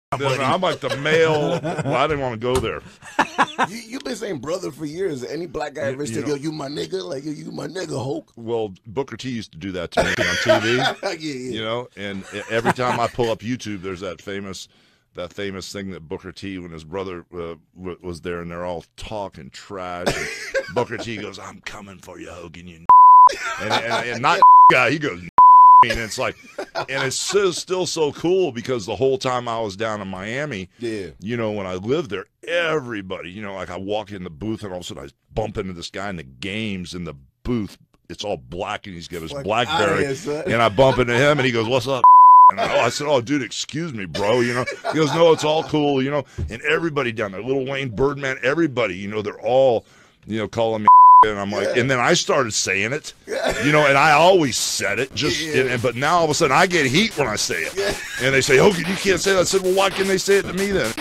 I'm like the male. Well, I didn't want to go there. You've been saying brother for years. Any black guy ever say, yo, you my nigga? Like, yo, you my nigga, Hulk? Well, Booker T used to do that to me on TV. You know, and every time I pull up YouTube, there's that famous thing that Booker T, when his brother was there, and they're all talking trash. And Booker T goes, "I'm coming for you, Hogan, you." And not guy, he goes. And it's like, and it's still so cool because the whole time I was down in Miami, you know, when I lived there, everybody, you know, like I walk in the booth and all of a sudden I bump into this guy in the games in the booth. It's all black and he's got his BlackBerry, and I bump into him and he goes, "What's up?" And I said, "Oh, dude, excuse me, bro." You know, he goes, "No, it's all cool." You know, and everybody down there, Lil Wayne, Birdman, everybody, you know, they're all, you know, calling me. And I'm like, and then I started saying it, you know, and I always said it, but now all of a sudden I get heat when I say it. And they say, "Oh, you can't say that." I said, "Well, why can't they say it to me then?"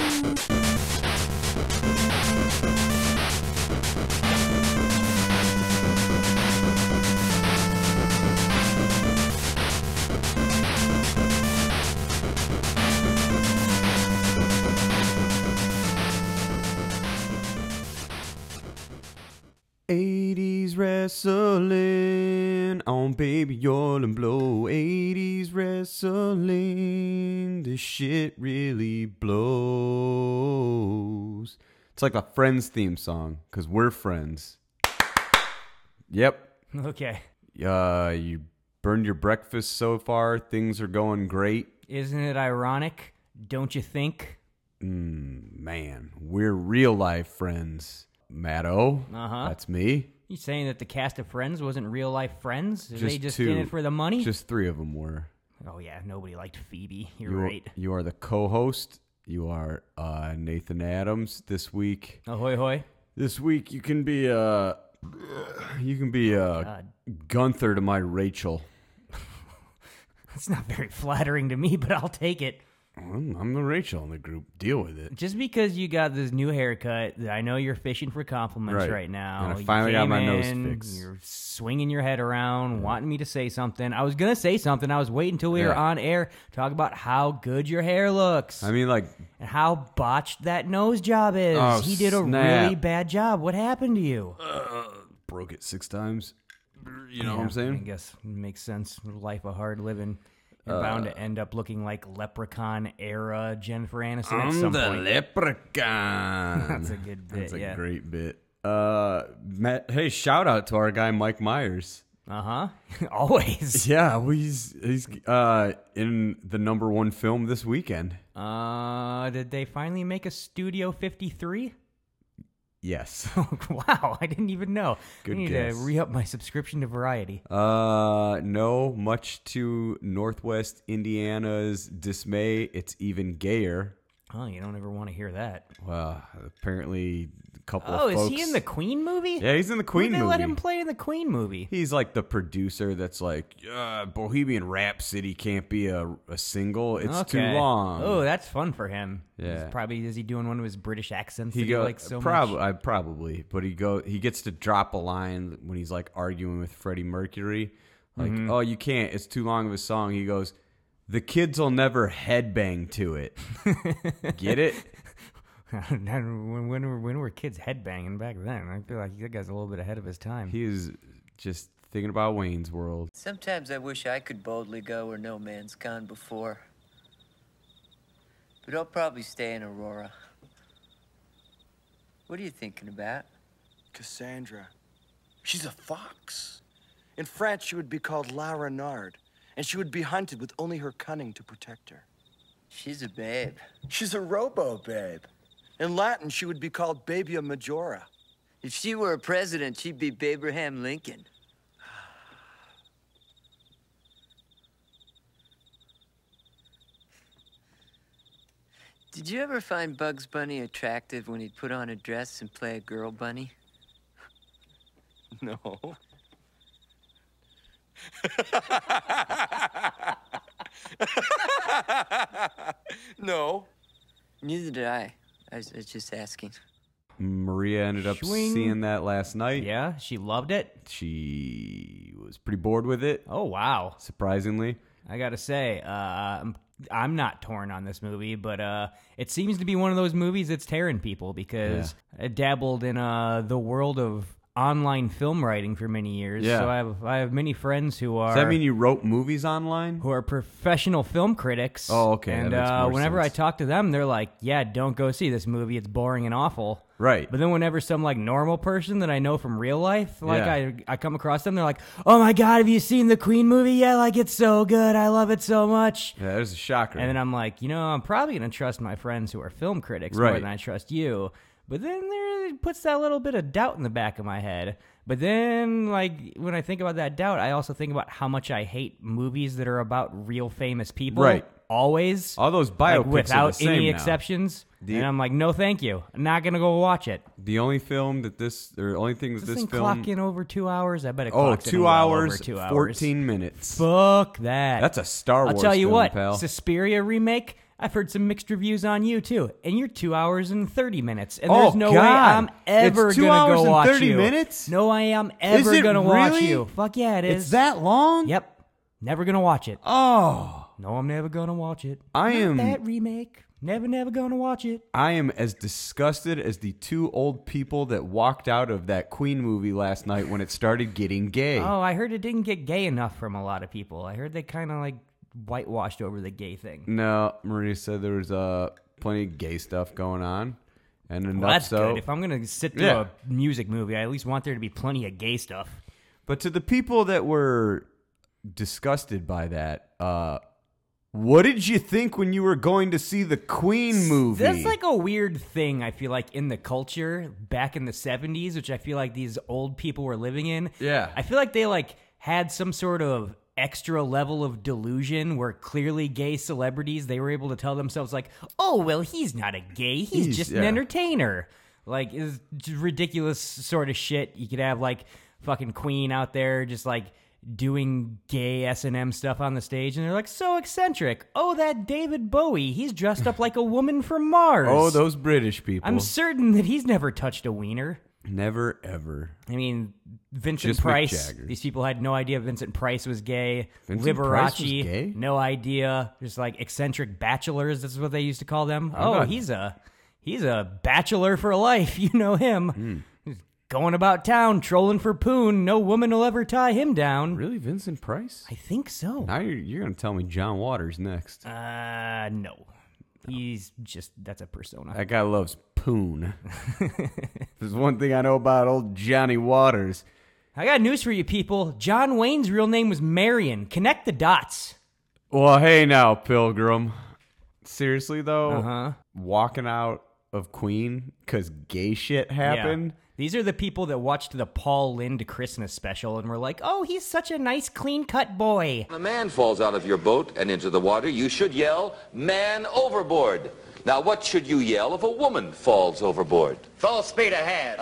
Wrestling on Baby Oil and Blow. 80s wrestling, this shit really blows. It's like a Friends theme song, because we're friends. Yep. Okay. You burned your breakfast so far. Things are going great. Isn't it ironic? Don't you think? Man, we're real life friends. Matto. That's me. You saying that the cast of Friends wasn't real life friends? Are they just two. in it for the money? Just 3 of them were. Oh yeah, nobody liked Phoebe. You're right. You are the co-host. You are Nathan Adams this week. Ahoy hoy. This week you can be Gunther to my Rachel. That's not very flattering to me, but I'll take it. I'm the Rachel in the group. Deal with it. Just because you got this new haircut, I know you're fishing for compliments right now. And I finally got my nose fixed. You're swinging your head around, wanting me to say something. I was going to say something. I was waiting until we were on air, talk about how good your hair looks. I mean, like... And how botched that nose job is. Oh, he did a really bad job. What happened to you? Broke it 6 times. You know what I'm saying? I guess it makes sense. Life of hard living. You're bound to end up looking like Leprechaun-era Jennifer Aniston at some point. I'm the Leprechaun. That's a good bit, That's a great bit. Matt, hey, shout out to our guy Mike Myers. Always. Yeah, he's in the #1 film this weekend. Did they finally make a Studio 53? Yes. Wow, I didn't even know. Good I need guess. to re-up my subscription to Variety. No, much to Northwest Indiana's dismay, it's even gayer. Oh, you don't ever want to hear that. Well, apparently a couple of folks... Oh, is he in the Queen movie? Yeah, he's in the Queen movie. Why'd they let him play in the Queen movie? He's like the producer that's like, Bohemian Rhapsody can't be a single. It's too long. Oh, that's fun for him. Yeah. Is he doing one of his British accents He likes so much? Probably, but he gets to drop a line when he's like arguing with Freddie Mercury. Like, oh, you can't. It's too long of a song. He goes, "The kids will never headbang to it." Get it? when were kids headbanging back then? I feel like that guy's a little bit ahead of his time. He is just thinking about Wayne's World. Sometimes I wish I could boldly go where no man's gone before. But I'll probably stay in Aurora. What are you thinking about? Cassandra. She's a fox. In France, she would be called La Renarde, and she would be hunted with only her cunning to protect her. She's a babe. She's a robo-babe. In Latin, she would be called Babia Majora. If she were a president, she'd be Abraham Lincoln. Did you ever find Bugs Bunny attractive when he'd put on a dress and play a girl bunny? No. No. Neither did I. I was just asking. Maria ended up seeing that last night. Yeah, she loved it. She was pretty bored with it. Oh, wow. Surprisingly. I gotta say, I'm I'm not torn on this movie, but it seems to be one of those movies that's tearing people because I dabbled in the world of online film writing for many years. Yeah. So I have many friends who are. Does that mean you wrote movies online? Who are professional film critics. Oh, okay. And that makes more whenever sense. I talk to them, they're like, yeah, don't go see this movie. It's boring and awful. Right. But then whenever some like normal person that I know from real life, like Yeah. I come across them, they're like, oh my God, have you seen the Queen movie? Yeah, like it's so good. I love it so much. Yeah, there's a shocker. And then I'm like, I'm probably going to trust my friends who are film critics Right. more than I trust you. But then there it puts that little bit of doubt in the back of my head. But then, like, when I think about that doubt, I also think about how much I hate movies that are about real famous people. Right. Always. All those biopics like, are without the same any now. exceptions. And I'm like, no, thank you. I'm not going to go watch it. The only film that only thing that Does this thing film. clock in over 2 hours? I bet it Oh, clocks in 2 well over hours, 2 hours. 14 minutes. Fuck that. That's a Star Wars I'll tell you film, what, pal. Suspiria remake, I've heard some mixed reviews on you, too. And you're 2 hours and 30 minutes. And Oh, there's no way God. I'm ever It's 2 going to hours go and watch 30 you. minutes? No, I am ever it going to watch really? you. Fuck yeah, it is. It's that long? Yep. Never going to watch it. Oh, No, I'm never going to watch it. I am- That remake. Never going to watch it. I am as disgusted as the two old people that walked out of that Queen movie last night when it started getting gay. Oh, I heard it didn't get gay enough from a lot of people. I heard they kind of like whitewashed over the gay thing. No, Maria said there was plenty of gay stuff going on, and enough Well, that's so. good. If I'm going to sit through Yeah. a music movie, I at least want there to be plenty of gay stuff. But to the people that were disgusted by that, what did you think when you were going to see the Queen movie? That's like a weird thing, I feel like, in the culture back in the 70s, which I feel like these old people were living in. Yeah. I feel like they like had some sort of extra level of delusion where clearly gay celebrities, they were able to tell themselves like, oh, well, he's not a gay. He's just an yeah. entertainer. Like, it's just ridiculous sort of shit. You could have like fucking Queen out there just like doing gay S&M stuff on the stage, and they're like, so eccentric. Oh, that David Bowie, he's dressed up like a woman from Mars. Oh, those British people. I'm certain that he's never touched a wiener. Never, ever. I mean, Vincent Just Mick Price. Jagger. These people had no idea Vincent Price was gay. Vincent Price was Liberace, gay? no idea. Just like eccentric bachelors. That's what they used to call them. Oh, Oh, God. he's a bachelor for life. You know him. He's going about town trolling for poon. No woman will ever tie him down. Really, Vincent Price? I think so. Now you're going to tell me John Waters next. No. He's just, that's a persona. That guy loves poon. There's one thing I know about old Johnny Waters. I got news for you people. John Wayne's real name was Marion. Connect the dots. Well, hey now, Pilgrim. Seriously, though, Uh-huh. walking out of Queen because gay shit happened? Yeah. These are the people that watched the Paul Lynde Christmas special and were like, oh, he's such a nice, clean-cut boy. When a man falls out of your boat and into the water, you should yell, man overboard. Now, what should you yell if a woman falls overboard? Full speed ahead.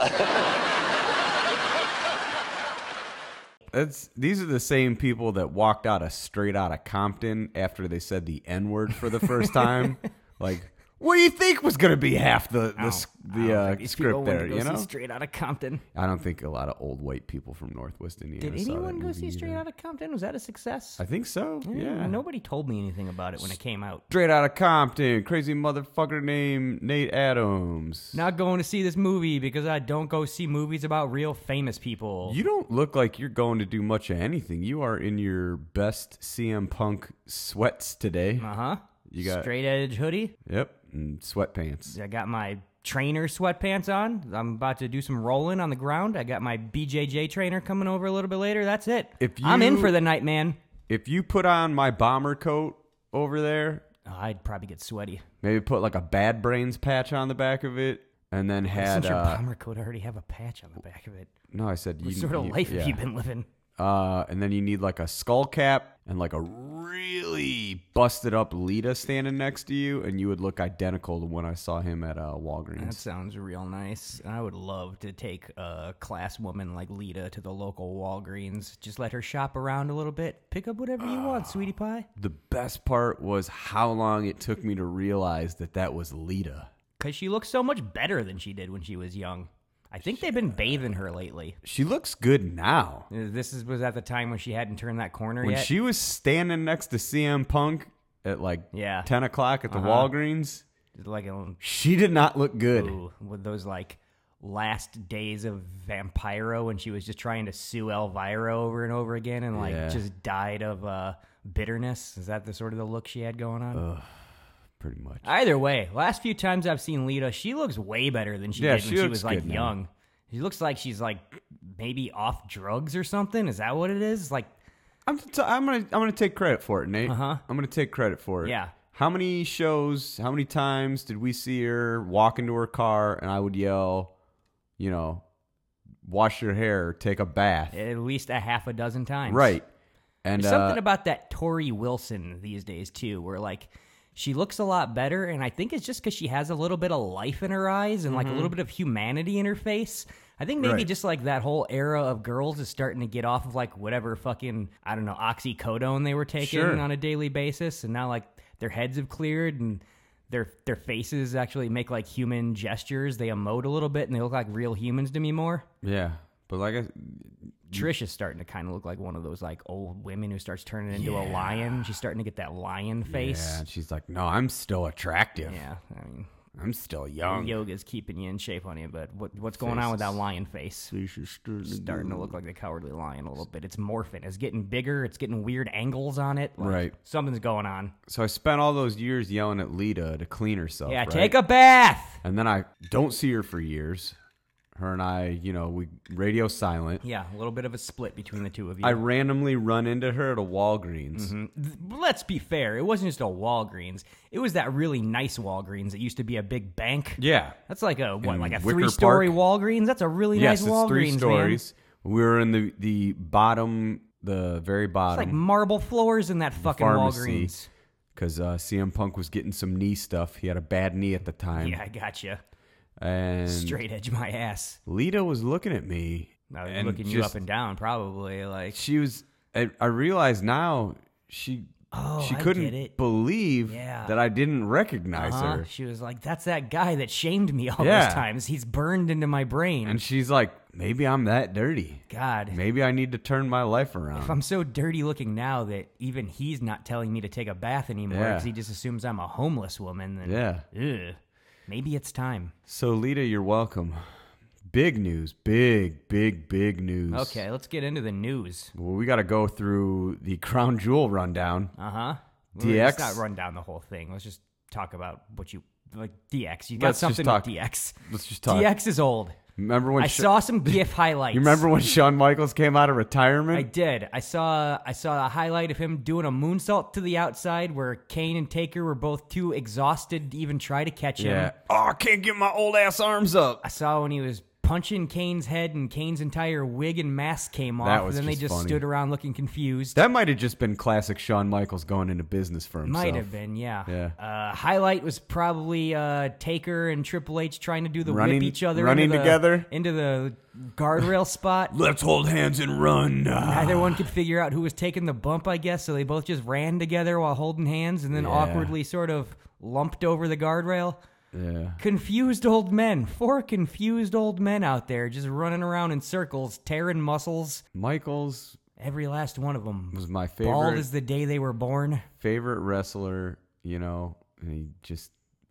These are the same people that walked out of Straight Outta Compton after they said the N-word for the first time. Like, what do you think was going to be half the These people script went there, to go you see know? Straight Outta Compton. I don't think a lot of old white people from Northwest Indiana Did saw that anyone go movie see Straight either. Outta Compton? Was that a success? I think so, yeah. Nobody told me anything about it when it came out. Straight Outta Compton, crazy motherfucker named Nate Adams. Not going to see this movie because I don't go see movies about real famous people. You don't look like you're going to do much of anything. You are in your best CM Punk sweats today. Uh-huh. You got- Straight edge hoodie. Yep, and sweatpants. I got my trainer sweatpants on. I'm about to do some rolling on the ground. I got my BJJ trainer coming over a little bit later. That's it. I'm in for the night, man. If you put on my bomber coat over there, Oh, I'd probably get sweaty. maybe put like a Bad Brains patch on the back of it, and then had Since your bomber coat already have a patch on the back of it. no, I said What sort of life have you been living? And then you need like a skull cap and like a really busted up Lita standing next to you, and you would look identical to when I saw him at Walgreens. That sounds real nice. I would love to take a class woman like Lita to the local Walgreens. Just let her shop around a little bit. Pick up whatever you want, sweetie pie. The best part was how long it took me to realize that was Lita. Because she looks so much better than she did when she was young. I think they've been bathing her lately. She looks good now. Was at the time when she hadn't turned that corner When yet. she was standing next to CM Punk at like Yeah. 10 o'clock at the Walgreens. Like She did not look good. with those like last days of Vampiro when she was just trying to sue Elvira over and over again and like just died of bitterness. Is that the sort of the look she had going on? Pretty much. Either way, last few times I've seen Lita, she looks way better than she did when she was like young. She looks like she's like maybe off drugs or something. Is that what it is? Like I'm gonna take credit for it, Nate. Uh-huh. I'm gonna take credit for it. Yeah. How many shows, how many times did we see her walk into her car and I would yell, you know, wash your hair, take a bath? at least a half a dozen times. Right. And There's something about that Tori Wilson these days too, where like she looks a lot better, and I think it's just because she has a little bit of life in her eyes and like a little bit of humanity in her face. I think maybe Right. just like that whole era of girls is starting to get off of like whatever fucking, I don't know, oxycodone they were taking Sure. on a daily basis, and now like their heads have cleared and their faces actually make like human gestures. They emote a little bit and they look like real humans to me more. yeah, but like Trish is starting to kind of look like one of those like old women who starts turning into a lion. She's starting to get that lion face. yeah, and she's like, no, I'm still attractive. Yeah, I mean, I'm still young. yoga's keeping you in shape, honey. But what's going on with that lion face? Starting to look like the Cowardly Lion a little bit. It's morphing. It's getting bigger. It's getting weird angles on it. Like, Right. Something's going on. So I spent all those years yelling at Lita to clean herself. Yeah, right? take a bath. And then I don't see her for years. Her and I, you know, we radio silent. Yeah, a little bit of a split between the two of you. I randomly run into her at a Walgreens. Let's be fair. It wasn't just a Walgreens. It was that really nice Walgreens that used to be a big bank. Yeah. That's like a In like a Wicker 3-story Park. Walgreens. That's a really Yes, nice it's Walgreens, 3 man. stories. We were in the bottom, the very It's bottom. like marble floors in that fucking pharmacy. Walgreens. Because CM Punk was getting some knee stuff. He had a bad knee at the time. Yeah, I gotcha. And Straight edge my ass. Lita was looking at me. Now and looking you just- up and down, probably like. She was. I realize now she Oh, she I couldn't get it. believe Yeah. that I didn't recognize her. She was like, "That's that guy that shamed me all Yeah. those times. He's burned into my brain." And she's like, maybe I'm that dirty. God, Maybe I need to turn my life around. if I'm so dirty looking now that even he's not telling me to take a bath anymore Yeah. because he just assumes I'm a homeless woman, then Yeah. maybe it's time. So Lita, you're welcome. Big news. Big news. Okay, let's get into the news. Well, we got to go through the Crown Jewel rundown. Let's DX. not run down the whole thing. Let's just talk about what you like. DX. You got Let's just something talk- with DX. Let's just talk. DX is old. Remember when I saw some GIF highlights. You remember when Shawn Michaels came out of retirement? I did. I saw a highlight of him doing a moonsault to the outside where Kane and Taker were both too exhausted to even try to catch him. Yeah. Oh, I can't get my old ass arms up. I saw when he was punching Kane's head and Kane's entire wig and mask came off. That was and then they just just funny. stood around looking confused. That might have just been classic Shawn Michaels going into business for himself. Might have been, yeah. Yeah. Highlight was probably Taker and Triple H trying to do the Running- whip each other running into the- together? into the guardrail spot. Let's hold hands and run. Neither one could figure out who was taking the bump, I guess, so they both just ran together while holding hands and then Yeah. awkwardly sort of lumped over the guardrail. Yeah. Confused old men. 4 confused old men out there just running around in circles, tearing muscles. Michaels Every last one of them. was my Bald favorite as the day they were born. favorite wrestler, you know, and he just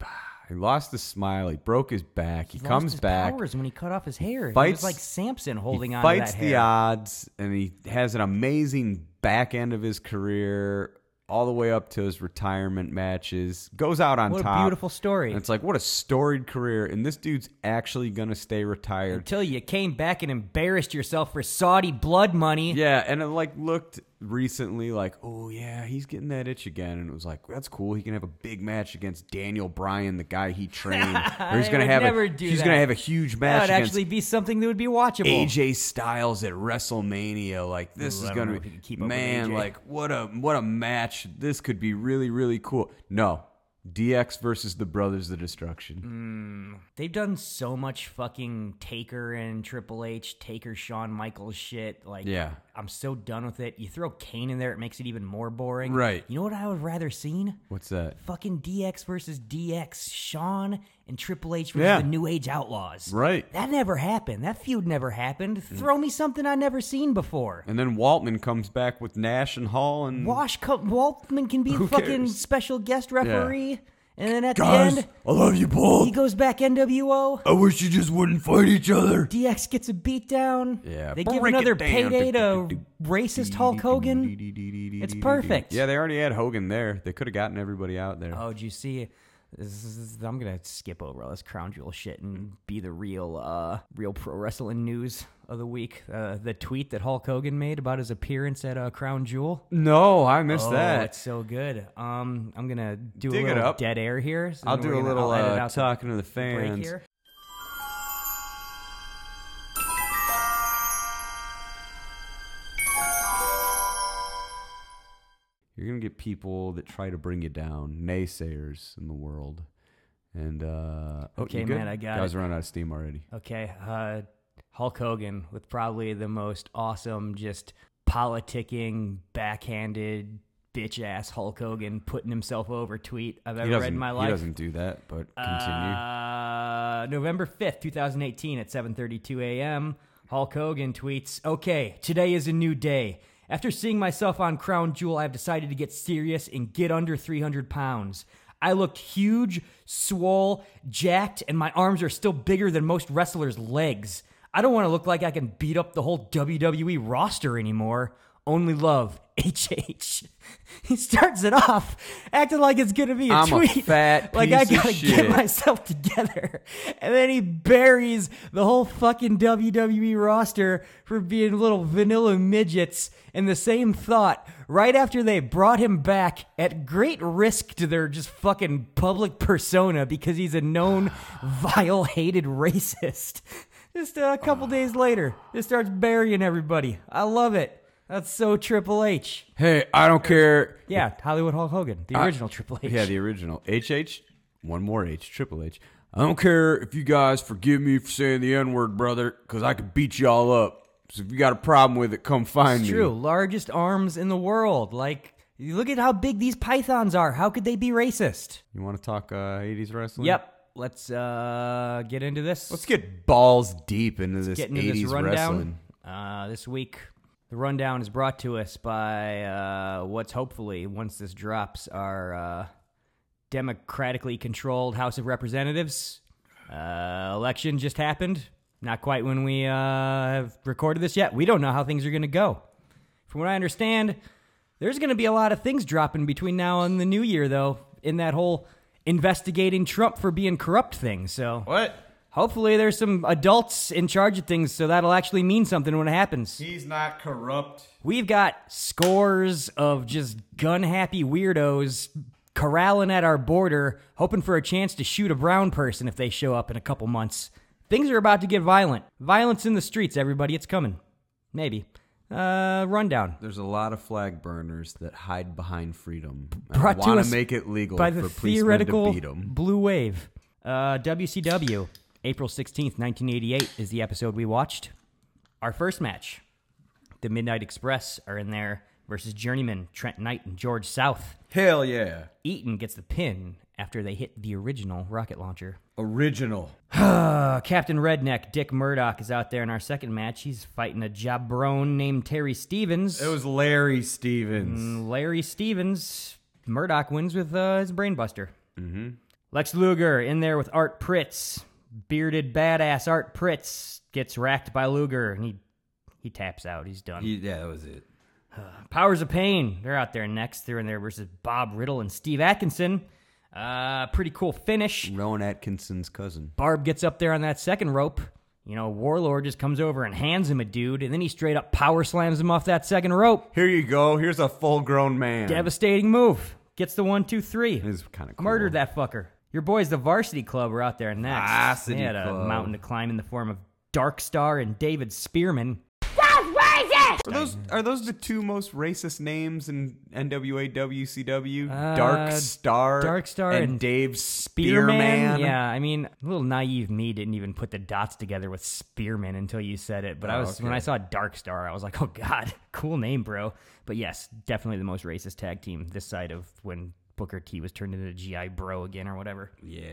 he lost his smile, he broke his back, he Lost comes his back. powers when he cut off his hair. He Fights- was like Samson holding he on fights to that the hair. odds, and he has an amazing back end of his career all the way up to his retirement matches. Goes out on What top. a beautiful story. And it's like, what a storied career. And this dude's actually going to stay retired. Until you came back and embarrassed yourself for Saudi blood money. Yeah, and it like looked recently like, oh yeah, he's getting that itch again, and it was like, that's cool. He can have a big match against Daniel Bryan, the guy he trained, or he's I gonna would have never do he's that. gonna have a huge That match would against actually be something that would be watchable. AJ Styles at WrestleMania. Like this Ooh, is I don't gonna know if be he can keep up with man, AJ. like what a match. This could be really cool. No, DX versus the Brothers of Destruction. They've done so much fucking Taker and Triple H, Taker Shawn Michaels shit. Like, Yeah. I'm so done with it. You throw Kane in there, it makes it even more boring. Right. You know what I would rather seen? What's that? Fucking DX versus DX. Shawn and Triple H versus the New Age Outlaws. Right. That never happened. That feud never happened. Throw me something I never seen before. And then Waltman comes back with Nash and Hall and Waltman can be Who a fucking cares? special guest referee. And then at Guys, the end, I love you both. he goes back NWO. I wish you just wouldn't fight each other. DX gets a beatdown. Yeah, They give break it another down. payday to racist Hulk Hogan. It's perfect. Yeah, they already had Hogan there. They could have gotten everybody out there. Oh, did you see? I'm gonna skip over all this Crown Jewel shit and be the real pro wrestling news of the week. The tweet that Hulk Hogan made about his appearance at Crown Jewel. No, I missed Oh, that. it's so good. I'm gonna do Dig a it little up. dead air here. So I'll then do a little I'll edit out the talking to the break fans. here. You're going to get people that try to bring you down, naysayers in the world. And, Okay, you good? man, I got Guys it. are running out of steam already. Okay, Hulk Hogan with probably the most awesome, just politicking, backhanded, bitch-ass Hulk Hogan putting himself over tweet I've ever read in my life. He doesn't do that, but continue. November 5th, 2018 at 7:32 a.m., Hulk Hogan tweets, "Okay, today is a new day. After seeing myself on Crown Jewel, I've decided to get serious and get under 300 pounds. I looked huge, swole, jacked, and my arms are still bigger than most wrestlers' legs. I don't want to look like I can beat up the whole WWE roster anymore. Only love, HH." He starts it off acting like it's going to be a I'm tweet. a fat like piece I of got to shit. get myself together. And then he buries the whole fucking WWE roster for being little vanilla midgets in the same thought right after they brought him back at great risk to their just fucking public persona because he's a known vile, hated racist. Just a couple days later, it starts burying everybody. I love it. That's so Triple H. Hey, I don't care. Yeah, Hollywood Hulk Hogan, the original Triple H. Yeah, the original. HH, one more H, Triple H. I don't care if you guys forgive me for saying the N-word, brother, because I could beat y'all up. So if you got a problem with it, come find It's me. true. Largest arms in the world. Like, you look at how big these pythons are. How could they be racist? You want to talk 80s wrestling? Yep. Let's get into this. Let's get balls deep into this get into 80s this rundown. wrestling. This week, the rundown is brought to us by what's hopefully, once this drops, our democratically controlled House of Representatives. Election just happened. Not quite when we have recorded this yet. We don't know how things are going to go. From what I understand, there's going to be a lot of things dropping between now and the new year, though, in that whole investigating Trump for being corrupt thing. So What? hopefully there's some adults in charge of things, so that'll actually mean something when it happens. He's not corrupt. We've got scores of just gun-happy weirdos corralling at our border, hoping for a chance to shoot a brown person if they show up in a couple months. Things are about to get violent. Violence in the streets, everybody. It's coming. Maybe. Rundown. There's a lot of flag burners that hide behind freedom. Brought to want us to make it legal by for the policemen theoretical to beat them. Blue Wave. WCW, April 16th, 1988 is the episode we watched. Our first match. The Midnight Express are in there versus Journeyman, Trent Knight, and George South. Hell yeah. Eaton gets the pin after they hit the original rocket launcher. Original. Captain Redneck, Dick Murdoch, is out there in our second match. He's fighting a jabron named Terry Stevens. It was Larry Stevens. Larry Stevens. Murdoch wins with his brainbuster. Mm-hmm. Lex Luger in there with Art Pritz. Bearded badass Art Pritz gets racked by Luger, and he taps out. He's done. Yeah, that was it. Powers of Pain, they're out there next. They're in there versus Bob Riddle and Steve Atkinson. Pretty cool finish. Rowan Atkinson's cousin. Barb gets up there on that second rope. You know, Warlord just comes over and hands him a dude, and then he straight up power slams him off that second rope. Here you go. Here's a full-grown man. Devastating move. Gets the 1, 2, 3. It's kind of cool. Murdered that fucker. Your boys, the Varsity Club, were out there next. Varsity They had a Club. mountain to climb in the form of Dark Star and David Spearman. Are those the two most racist names in NWA WCW? Dark Star and Dave Spearman. Yeah, I mean, a little naive me didn't even put the dots together with Spearman until you said it. But when I saw Dark Star, I was like, oh god, cool name, bro. But yes, definitely the most racist tag team this side of when Booker T was turned into GI Bro again or whatever.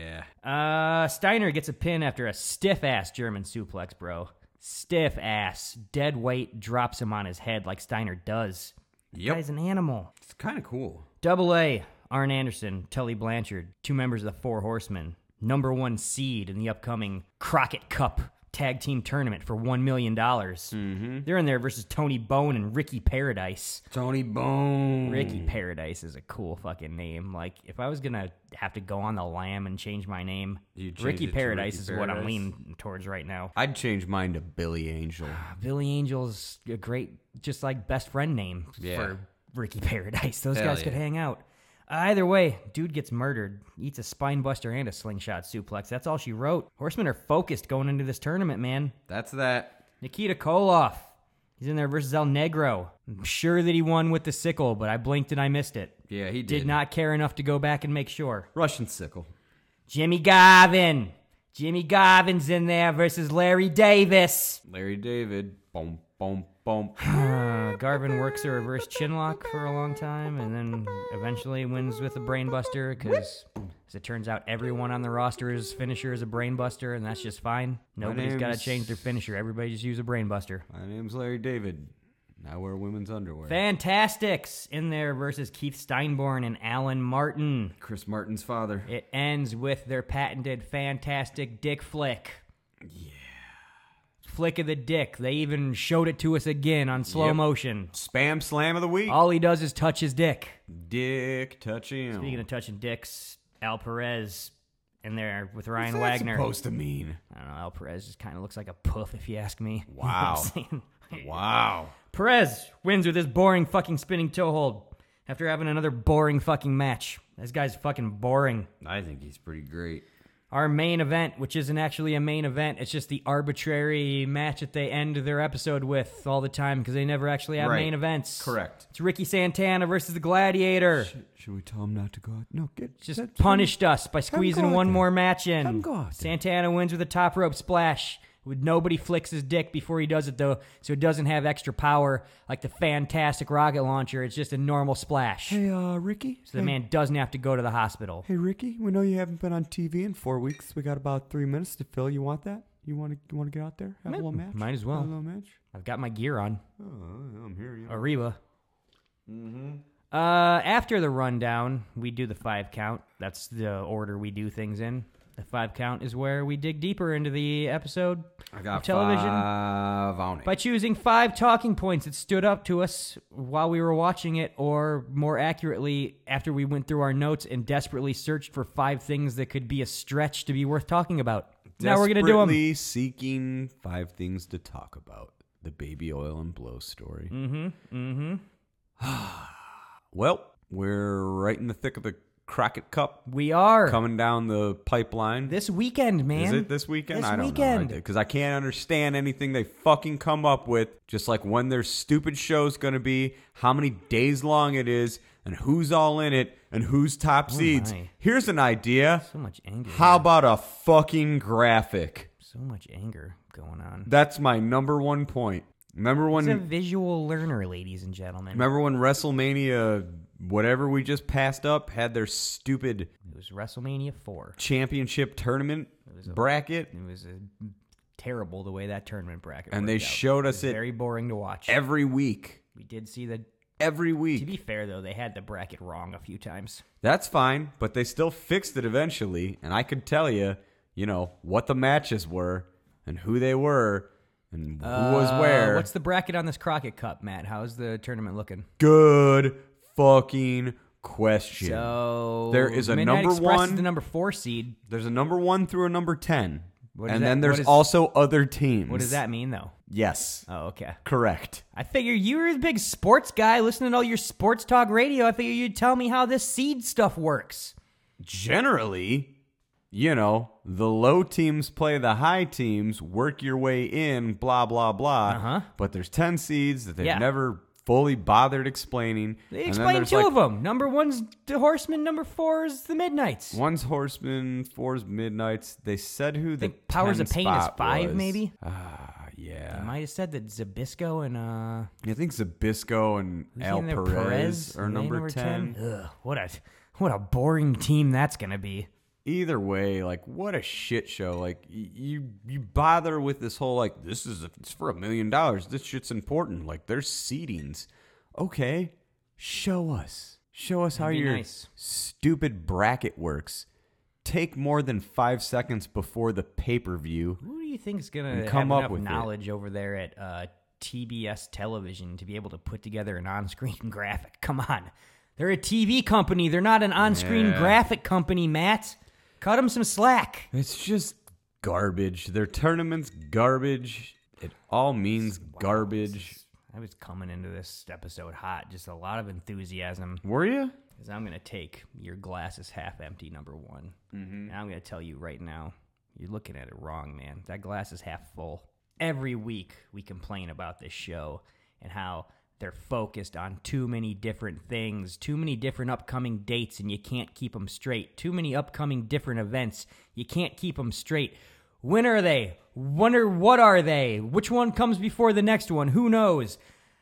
Yeah. Steiner gets a pin after a stiff-ass German suplex, bro. Stiff-ass. Dead weight drops him on his head like Steiner does. Yep. Guy's an animal. It's kind of cool. Double A, Arn Anderson, Tully Blanchard, two members of the Four Horsemen. #1 seed in the upcoming Crockett Cup tag team tournament for $1 million. Mm-hmm. They're in there versus Tony Bone and Ricky Paradise. Tony Bone. Ricky Paradise is a cool fucking name. Like, if I was going to have to go on the lam and change my name, Ricky Paradise is what I'm leaning towards right now. I'd change mine to Billy Angel. Billy Angel's a great, just like best friend name for Ricky Paradise. Those guys could hang out. Either way, dude gets murdered, eats a spine buster and a slingshot suplex. That's all she wrote. Horsemen are focused going into this tournament, man. That's that. Nikita Koloff. He's in there versus El Negro. I'm sure that he won with the sickle, but I blinked and I missed it. Yeah, he Did not care enough to go back and make sure. Russian sickle. Jimmy Garvin. Jimmy Garvin's in there versus Larry Davis. Larry David. Boom, boom, boom. Garvin works a reverse chinlock for a long time and then eventually wins with a brainbuster because, as it turns out, everyone on the roster's finisher is a brainbuster, and that's just fine. Nobody's got to change their finisher. Everybody just use a brainbuster. My name's Larry David. I wear women's underwear. Fantastics in there versus Keith Steinborn and Alan Martin. Chris Martin's father. It ends with their patented fantastic dick flick. Yeah. Flick of the dick. They even showed it to us again on slow motion. Spam slam of the week. All he does is touch his dick. Dick touching. Speaking of touching dicks, Al Perez in there with Ryan What's that Wagner. supposed to mean? I don't know. Al Perez just kind of looks like a poof, if you ask me. Wow. You know what I'm saying? Wow. Perez wins with his boring fucking spinning toe hold after having another boring fucking match. This guy's fucking boring. I think he's pretty great. Our main event, which isn't actually a main event, it's just the arbitrary match that they end their episode with all the time because they never actually have main events. Correct. It's Ricky Santana versus the Gladiator. Should we tell him not to go out? No, Just punished us by squeezing one more match in. Have him go out there. Santana wins with a top rope splash. Nobody flicks his dick before he does it, though, so it doesn't have extra power like the fantastic rocket launcher. It's just a normal splash. Hey, Ricky? So the man doesn't have to go to the hospital. Hey, Ricky, we know you haven't been on TV in 4 weeks. We got about 3 minutes to fill. You want that? You want to get out there? Have a little match? Might as well. Have a little match? I've got my gear on. Oh, I'm here. Arriba. After the rundown, we do the 5 count. That's the order we do things in. The 5 count is where we dig deeper into the episode of television 5 on it. by choosing 5 talking points that stood up to us while we were watching it, or more accurately, after we went through our notes and desperately searched for 5 things that could be a stretch to be worth talking about. Now we're going to do them. Desperately seeking 5 things to talk about. The baby oil and blow story. Well, we're right in the thick of the Crockett Cup. We are. Coming down the pipeline. This weekend, man. Is it this weekend? This I don't weekend. know. Because I can't understand anything they fucking come up with. Just like when their stupid show's going to be, how many days long it is, and who's all in it, and who's top seeds. my. Here's an idea. So much anger. How about a fucking graphic? So much anger going on. That's my number 1 point. Remember He's a when visual learner, ladies and gentlemen. WrestleMania, whatever we just passed up, had their stupid It was WrestleMania 4. championship tournament bracket? It was terrible the way that tournament bracket And worked they out. showed us It was it very boring to watch. every week. We did see the... Every To week. be fair, though, they had the bracket wrong a few times. That's fine, but they still fixed it eventually, and I could tell you, what the matches were and who they were and who was where. What's the bracket on this Crockett Cup, Matt? How's the tournament looking? Good fucking question. So there is a Midnight number Express 1. is the number 4 seed. There's a number 1 through a number 10. What is And that- then there's what is- also other teams. What does that mean, though? Yes. Oh, okay. Correct. I figure you were a big sports guy listening to all your sports talk radio. I figure you'd tell me how this seed stuff works. Generally, you know, the low teams play the high teams, work your way in, blah, blah, blah. But there's 10 seeds that they've never fully bothered explaining. They explained two of them. Number 1's the Horsemen, number 4 is the Midnights. 1's Horsemen, 4's Midnights. They said who the Powers of Pain is 5, was. maybe? Yeah. I might have said that Zabisco and I think Zabisco and Al Perez are number 10. Ugh, what a boring team that's gonna be. Either way, like, what a shit show. Like, you bother with this whole, like, it's for $1 million. This shit's important. Like, there's seedings. Okay, show us. Show us how your stupid bracket works. Take more than 5 seconds before the pay-per-view. Who do you think is going to have enough knowledge over there at TBS Television to be able to put together an on-screen graphic? Come on. They're a TV company. They're not an on-screen graphic company, Matt. Cut them some slack. It's just garbage. Their tournament's garbage. It all means garbage. I was coming into this episode hot. Just a lot of enthusiasm. Were you? Because I'm going to take your glass is half empty, number 1. And I'm going to tell you right now, you're looking at it wrong, man. That glass is half full. Every week we complain about this show and how they're focused on too many different things, too many different upcoming dates, and you can't keep them straight. Too many upcoming different events. You can't keep them straight. When are they? What are they? Which one comes before the next one? Who knows?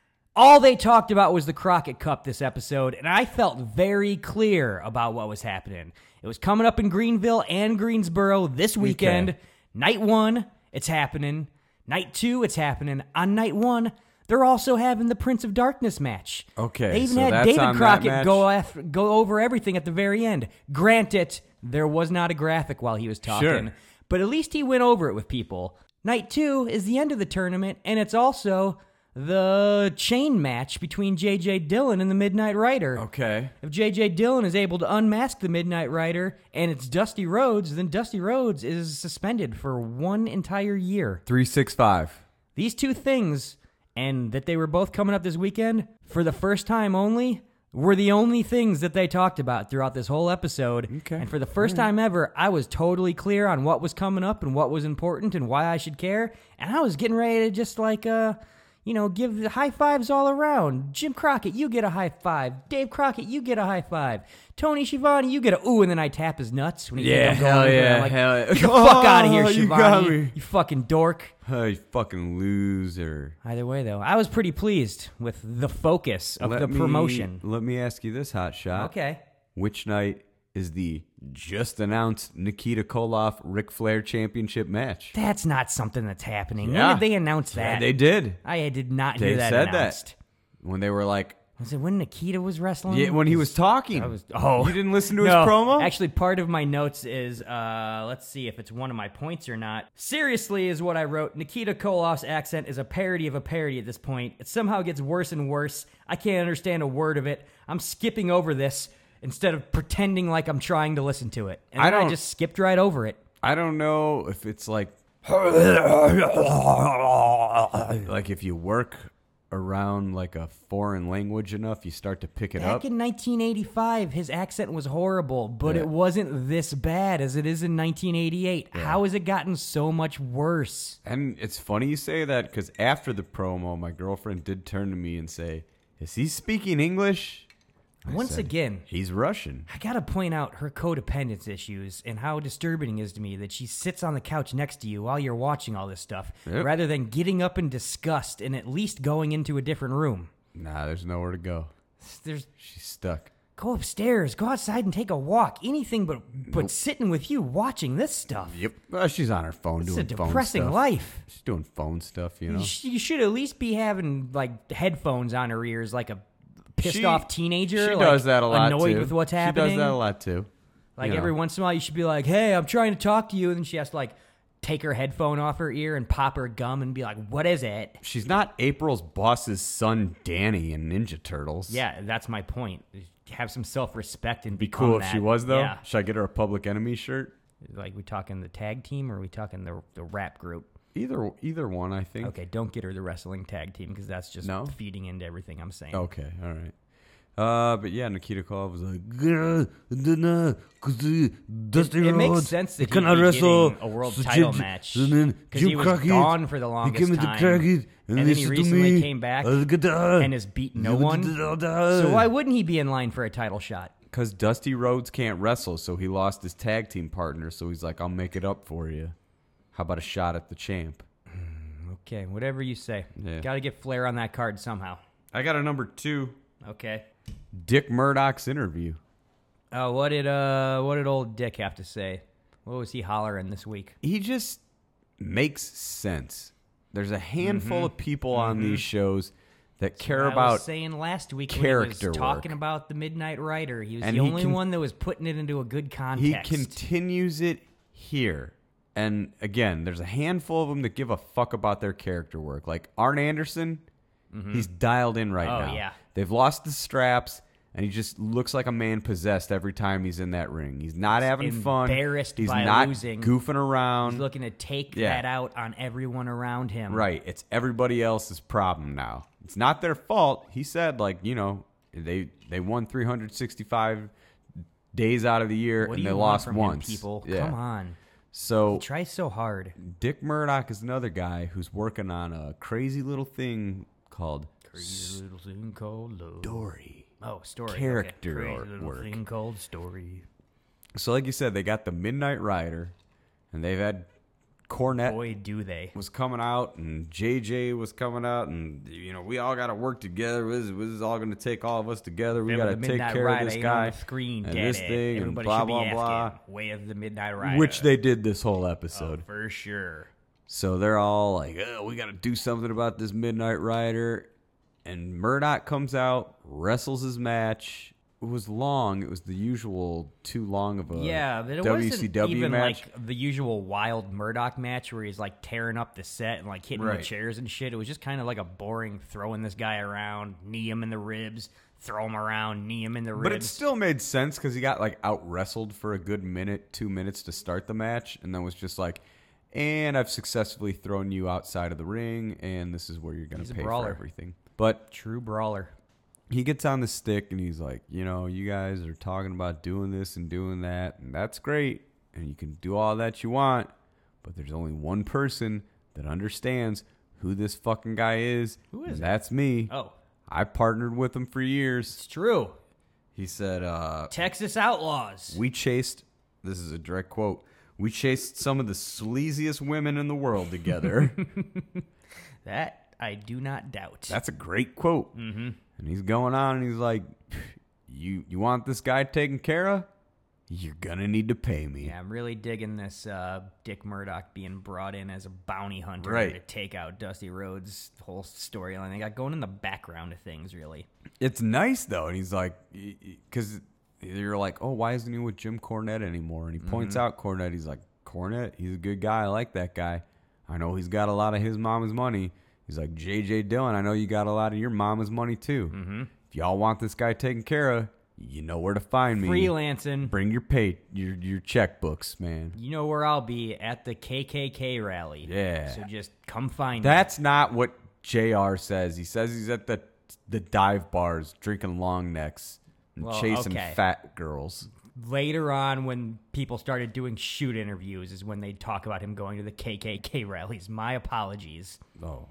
All they talked about was the Crockett Cup this episode, and I felt very clear about what was happening. It was coming up in Greenville and Greensboro this weekend. Okay. Night 1, it's happening. Night 2, it's happening. On night 1, they're also having the Prince of Darkness match. Okay, they even so had David Crockett go over everything at the very end. Granted, there was not a graphic while he was talking, but at least he went over it with people. Night 2 is the end of the tournament, and it's also the chain match between J.J. Dillon and the Midnight Rider. Okay. If J.J. Dillon is able to unmask the Midnight Rider and it's Dusty Rhodes, then Dusty Rhodes is suspended for 1 entire year. 365. These two things, and that they were both coming up this weekend, for the first time only, were the only things that they talked about throughout this whole episode. Okay. And for the first time ever, I was totally clear on what was coming up and what was important and why I should care. And I was getting ready to just give the high fives all around. Jim Crockett, you get a high five. Dave Crockett, you get a high five. Tony Schiavone, you get a ooh, and then I tap his nuts. When he hell yeah. Like, hell yeah. Get the fuck out of here, Schiavone. You got me. You fucking dork. Oh, you fucking loser. Either way, though, I was pretty pleased with the focus of the promotion. Let me ask you this, Hot Shot. Okay. Which night is the just announced Nikita Koloff Ric Flair championship match? That's not something that's happening. Yeah. When did they announce that? Yeah, they did. I did not hear that said announced. That when they were like, was it when Nikita was wrestling? Yeah, when he was talking. You didn't listen to his promo? Actually, part of my notes is, let's see if it's one of my points or not. Seriously is what I wrote. Nikita Koloff's accent is a parody of a parody at this point. It somehow gets worse and worse. I can't understand a word of it. I'm skipping over this instead of pretending like I'm trying to listen to it. And I just skipped right over it. I don't know if it's like if you work around like a foreign language enough, you start to pick it up. Back in 1985, his accent was horrible, but it wasn't this bad as it is in 1988. Yeah. How has it gotten so much worse? And it's funny you say that because after the promo, my girlfriend did turn to me and say, "Is he speaking English?" Once again, he's Russian. I gotta point out her codependence issues and how disturbing it is to me that she sits on the couch next to you while you're watching all this stuff, rather than getting up in disgust and at least going into a different room. Nah, there's nowhere to go. She's stuck. Go upstairs, go outside and take a walk. Anything but sitting with you watching this stuff. Yep. Well, she's on her phone doing phone stuff. It's a depressing life. She's doing phone stuff, you know. You should at least be having like headphones on her ears like a pissed off teenager. She does that a lot annoyed too. with what's happening. She does that a lot too. Like every once in a while, you should be like, "Hey, I'm trying to talk to you," and then she has to like take her headphone off her ear and pop her gum and be like, "What is it?" She's not April's boss's son, Danny, in Ninja Turtles. Yeah, that's my point. Have some self-respect and be cool if she was though. Yeah. Should I get her a Public Enemy shirt? Like, we talking the tag team or are we talking the rap group? Either one, I think. Okay, don't get her the wrestling tag team because that's just feeding into everything I'm saying. Okay, all right. But yeah, Nikita Koloff was like, Dusty It makes Rhodes, sense that he he'd cannot be wrestle. getting a world So title Jim- match and then because Jim he was Crockett, gone for the he longest came into time. Crockett, And then he recently came back and has beat no one. So why wouldn't he be in line for a title shot? Because Dusty Rhodes can't wrestle, so he lost his tag team partner. So he's like, I'll make it up for you. How about a shot at the champ? Okay, whatever you say. Yeah. Got to get Flair on that card somehow. I got a number 2. Okay. Dick Murdoch's interview. What did old Dick have to say? What was he hollering this week? He just makes sense. There's a handful of people on these shows that care I was about saying last week character when he was talking work. about the Midnight Rider. He was And the he only can- one that was putting it into a good He context. continues it here. And again, there's a handful of them that give a fuck about their character work. Like Arn Anderson, he's dialed in right Oh, now. yeah. They've lost the straps, and he just looks like a man possessed every time he's in that ring. He's not having fun. embarrassed He's by not losing. goofing around. He's looking to take Yeah. that out on everyone around him. Right. It's everybody else's problem now. It's not their fault. He said, like, you know, they won 365 days out of the year, What and do they you want lost from him, once. people? Yeah. Come on. So He tries so hard. Dick Murdoch is another guy who's working on a crazy little thing called Crazy little thing called love. story. Oh, story. Character okay. Crazy little work. thing called story. So, like you said, they got the Midnight Rider, and they've had Cornette Boy, do they. was coming out, and JJ was coming out, and you know we all got to work together. This is all going to take all of us together. We got to the take Midnight care Rider of this ain't guy on the screen, and Daddy. this thing, and Everybody blah should be blah asking, blah. Way of the Midnight Rider. Which they did this whole Oh, episode. for sure. So they're all like, oh, we got to do something about this Midnight Rider. And Murdoch comes out, wrestles his match. It was long. It was the usual too long of a Yeah, but it wasn't WCW even match. like the usual wild Murdoch match where he's like tearing up the set and like hitting Right. the chairs and shit. It was just kind of like a boring throwing this guy around, knee him in the ribs, throw him around, knee him in the ribs. But it still made sense because he got like out wrestled for a good minute, 2 minutes to start the match, and then was just like, and I've successfully thrown you outside of the ring, and this is where you're going He's to a pay for brawler. everything. But True brawler. he gets on the stick and he's like, you know, you guys are talking about doing this and doing that, and that's great, and you can do all that you want, but there's only one person that understands who this fucking guy is. Who is and it? That's me. Oh, I partnered with him for years. it's true. He said, Texas Outlaws. we chased, this is a direct quote, we chased some of the sleaziest women in the world together. That I do not doubt. That's a great quote. Mm-hmm. And he's going on and he's like, you want this guy taken care of? You're going to need to pay me. Yeah, I'm really digging this Dick Murdoch being brought in as a bounty hunter Right. to take out Dusty Rhodes' whole storyline. They got going in the background of things, really. It's nice, though. And he's like, because you're like, oh, why isn't he with Jim Cornette anymore? And he points out Cornette. He's like, Cornette, he's a good guy. I like that guy. I know he's got a lot of his mama's money. He's like, J.J. Dillon, I know you got a lot of your mama's money, too. Mm-hmm. If y'all want this guy taken care of, you know where to find me. Freelancing. Bring your your checkbooks, man. You know where I'll be at the KKK rally. Yeah. So just come find me. That's not what JR says. He says he's at the dive bars drinking long necks and Well, chasing okay. fat girls. Later on, when people started doing shoot interviews, is when they talk about him going to the KKK rallies. My apologies. Oh.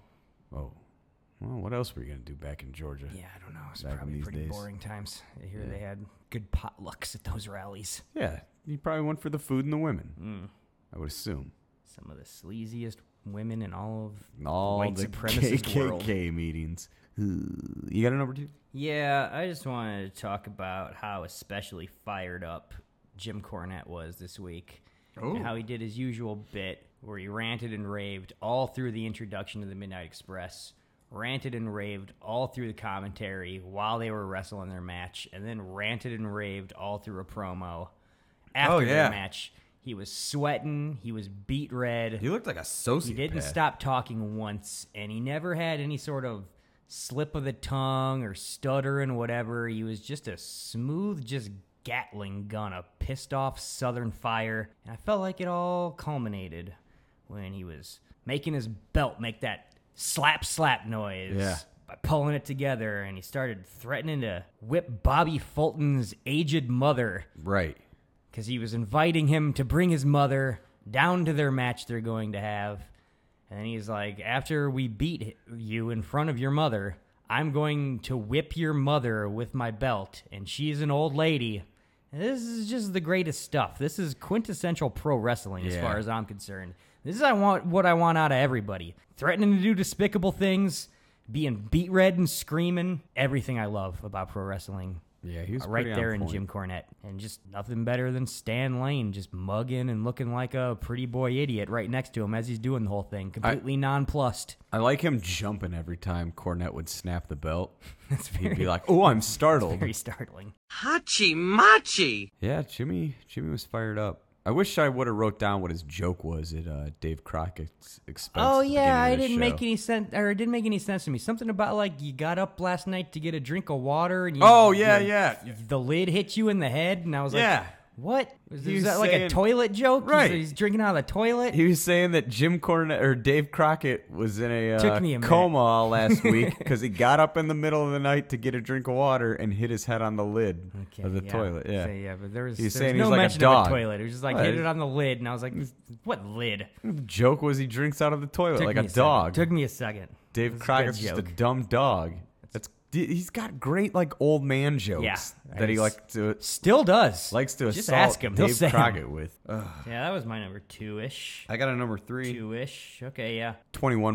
Well, what else were you going to do back in Georgia? Yeah, I don't know. It's Back in probably these pretty days. boring times. I hear they had good potlucks at those rallies. Yeah, he probably went for the food and the women. I would assume. Some of the sleaziest women in all of All white the supremacist KKK world. meetings. You got a number 2? Yeah, I just wanted to talk about how especially fired up Jim Cornette was this week. Oh. And how he did his usual bit where he ranted and raved all through the introduction to the Midnight Express, ranted and raved all through the commentary while they were wrestling their match, and then ranted and raved all through a promo. After yeah. their match, he was sweating, he was beat red. He looked like a sociopath. He didn't stop talking once, and he never had any sort of slip of the tongue or stutter and whatever. He was just a smooth, just Gatling gun, a pissed off Southern fire. And I felt like it all culminated when he was making his belt make that slap slap noise. Yeah. by pulling it together, and he started threatening to whip Bobby Fulton's aged mother. Right. Because he was inviting him to bring his mother down to their match they're going to have. And he's like, after we beat you in front of your mother, I'm going to whip your mother with my belt. And she's an old lady. And this is just the greatest stuff. This is quintessential pro wrestling as far as I'm concerned. This is what I want out of everybody. Threatening to do despicable things, being beat red and screaming. Everything I love about pro wrestling. Yeah, he was right pretty there on in point. Jim Cornette. And just nothing better than Stan Lane just mugging and looking like a pretty boy idiot right next to him as he's doing the whole thing. Completely nonplussed. I like him jumping every time Cornette would snap the belt. He'd be like, oh, I'm startled. Very startling. Hachi Machi! Yeah, Jimmy was fired up. I wish I would have wrote down what his joke was at Dave Crockett's expense. Oh at the yeah, beginning it of the didn't make show. any sense, or it didn't make any sense to me. Something about like you got up last night to get a drink of water, and the lid hit you in the head, and I was like, what? Is that like a toilet joke? Right. He's drinking out of the toilet. He was saying that Jim Cornette or Dave Crockett was in Took me a a minute. coma all last week because he got up in the middle of the night to get a drink of water and hit his head on the lid of the toilet. Yeah, So, yeah, but there was, he was there saying was he no was like a mention dog. of a toilet. It was just like Right. hit it on the lid, and I was like, what lid? The joke was he drinks out of the toilet Took like me a a second. dog. Took me a second. Dave It was a Crockett's good just a joke. dumb dog. He's got great like old man jokes that he still does. Likes to Just assault ask him. He'll Dave say 'em. Crockett with. Yeah, that was my number 2-ish. I got a number 3. 2-ish. Okay, yeah. 21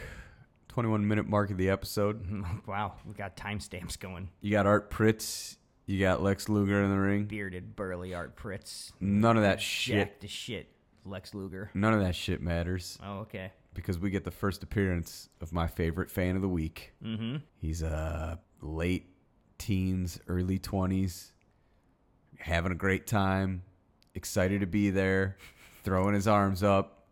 minute mark of the episode. Wow, we got timestamps going. You got Art Pritz. You got Lex Luger in the ring. Bearded, burly Art Pritz. None of that shit. Jacked to shit, Lex Luger. None of that shit matters. Oh, okay. Because we get the first appearance of my favorite fan of the week. Mm-hmm. He's late teens, early 20s, having a great time, excited to be there, throwing his arms up.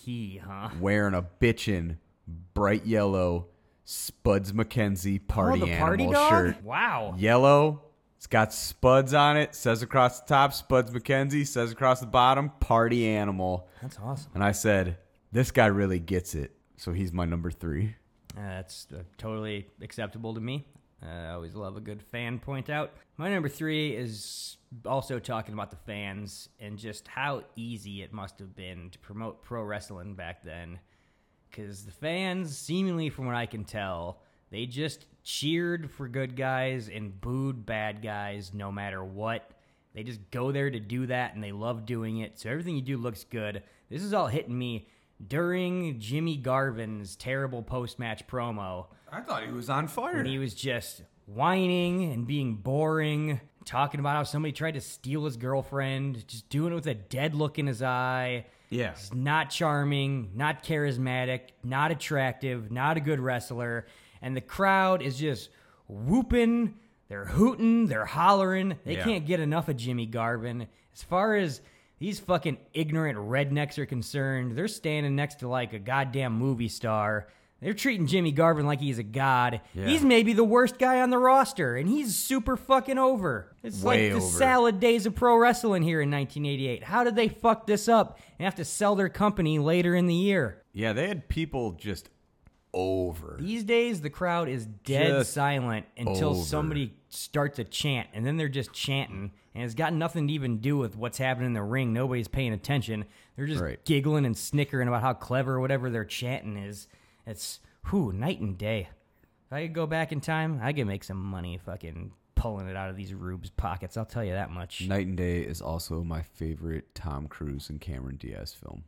Wearing a bitchin' bright yellow Spuds McKenzie party the party animal dog? shirt. Wow. Yellow. It's got Spuds on it. Says across the top, Spuds McKenzie. Says across the bottom, party animal. That's awesome. And I said, this guy really gets it. So he's my number 3. That's totally acceptable to me. I always love a good fan point out. My number 3 is also talking about the fans and just how easy it must have been to promote pro wrestling back then. Because the fans, seemingly from what I can tell, they just cheered for good guys and booed bad guys no matter what. They just go there to do that, and they love doing it. So everything you do looks good. This is all hitting me during Jimmy Garvin's terrible post-match promo. I thought he was on fire. And he was just whining and being boring, talking about how somebody tried to steal his girlfriend, just doing it with a dead look in his eye. Yeah. He's not charming, not charismatic, not attractive, not a good wrestler. And the crowd is just whooping, they're hooting, they're hollering. They can't get enough of Jimmy Garvin. As far as these fucking ignorant rednecks are concerned, they're standing next to like a goddamn movie star. They're treating Jimmy Garvin like he's a god. Yeah. He's maybe the worst guy on the roster, and he's super fucking over. It's Way like the over. salad days of pro wrestling here in 1988. How did they fuck this up and have to sell their company later in the year? Yeah, they had people just over. These days, the crowd is dead Just silent until over. somebody starts a chant, and then they're just chanting, and it's got nothing to even do with what's happening in the ring. Nobody's paying attention. They're just Right. giggling and snickering about how clever whatever they're chanting is. It's, night and day. If I could go back in time, I could make some money fucking pulling it out of these rubes' pockets. I'll tell you that much. Night and Day is also my favorite Tom Cruise and Cameron Diaz film.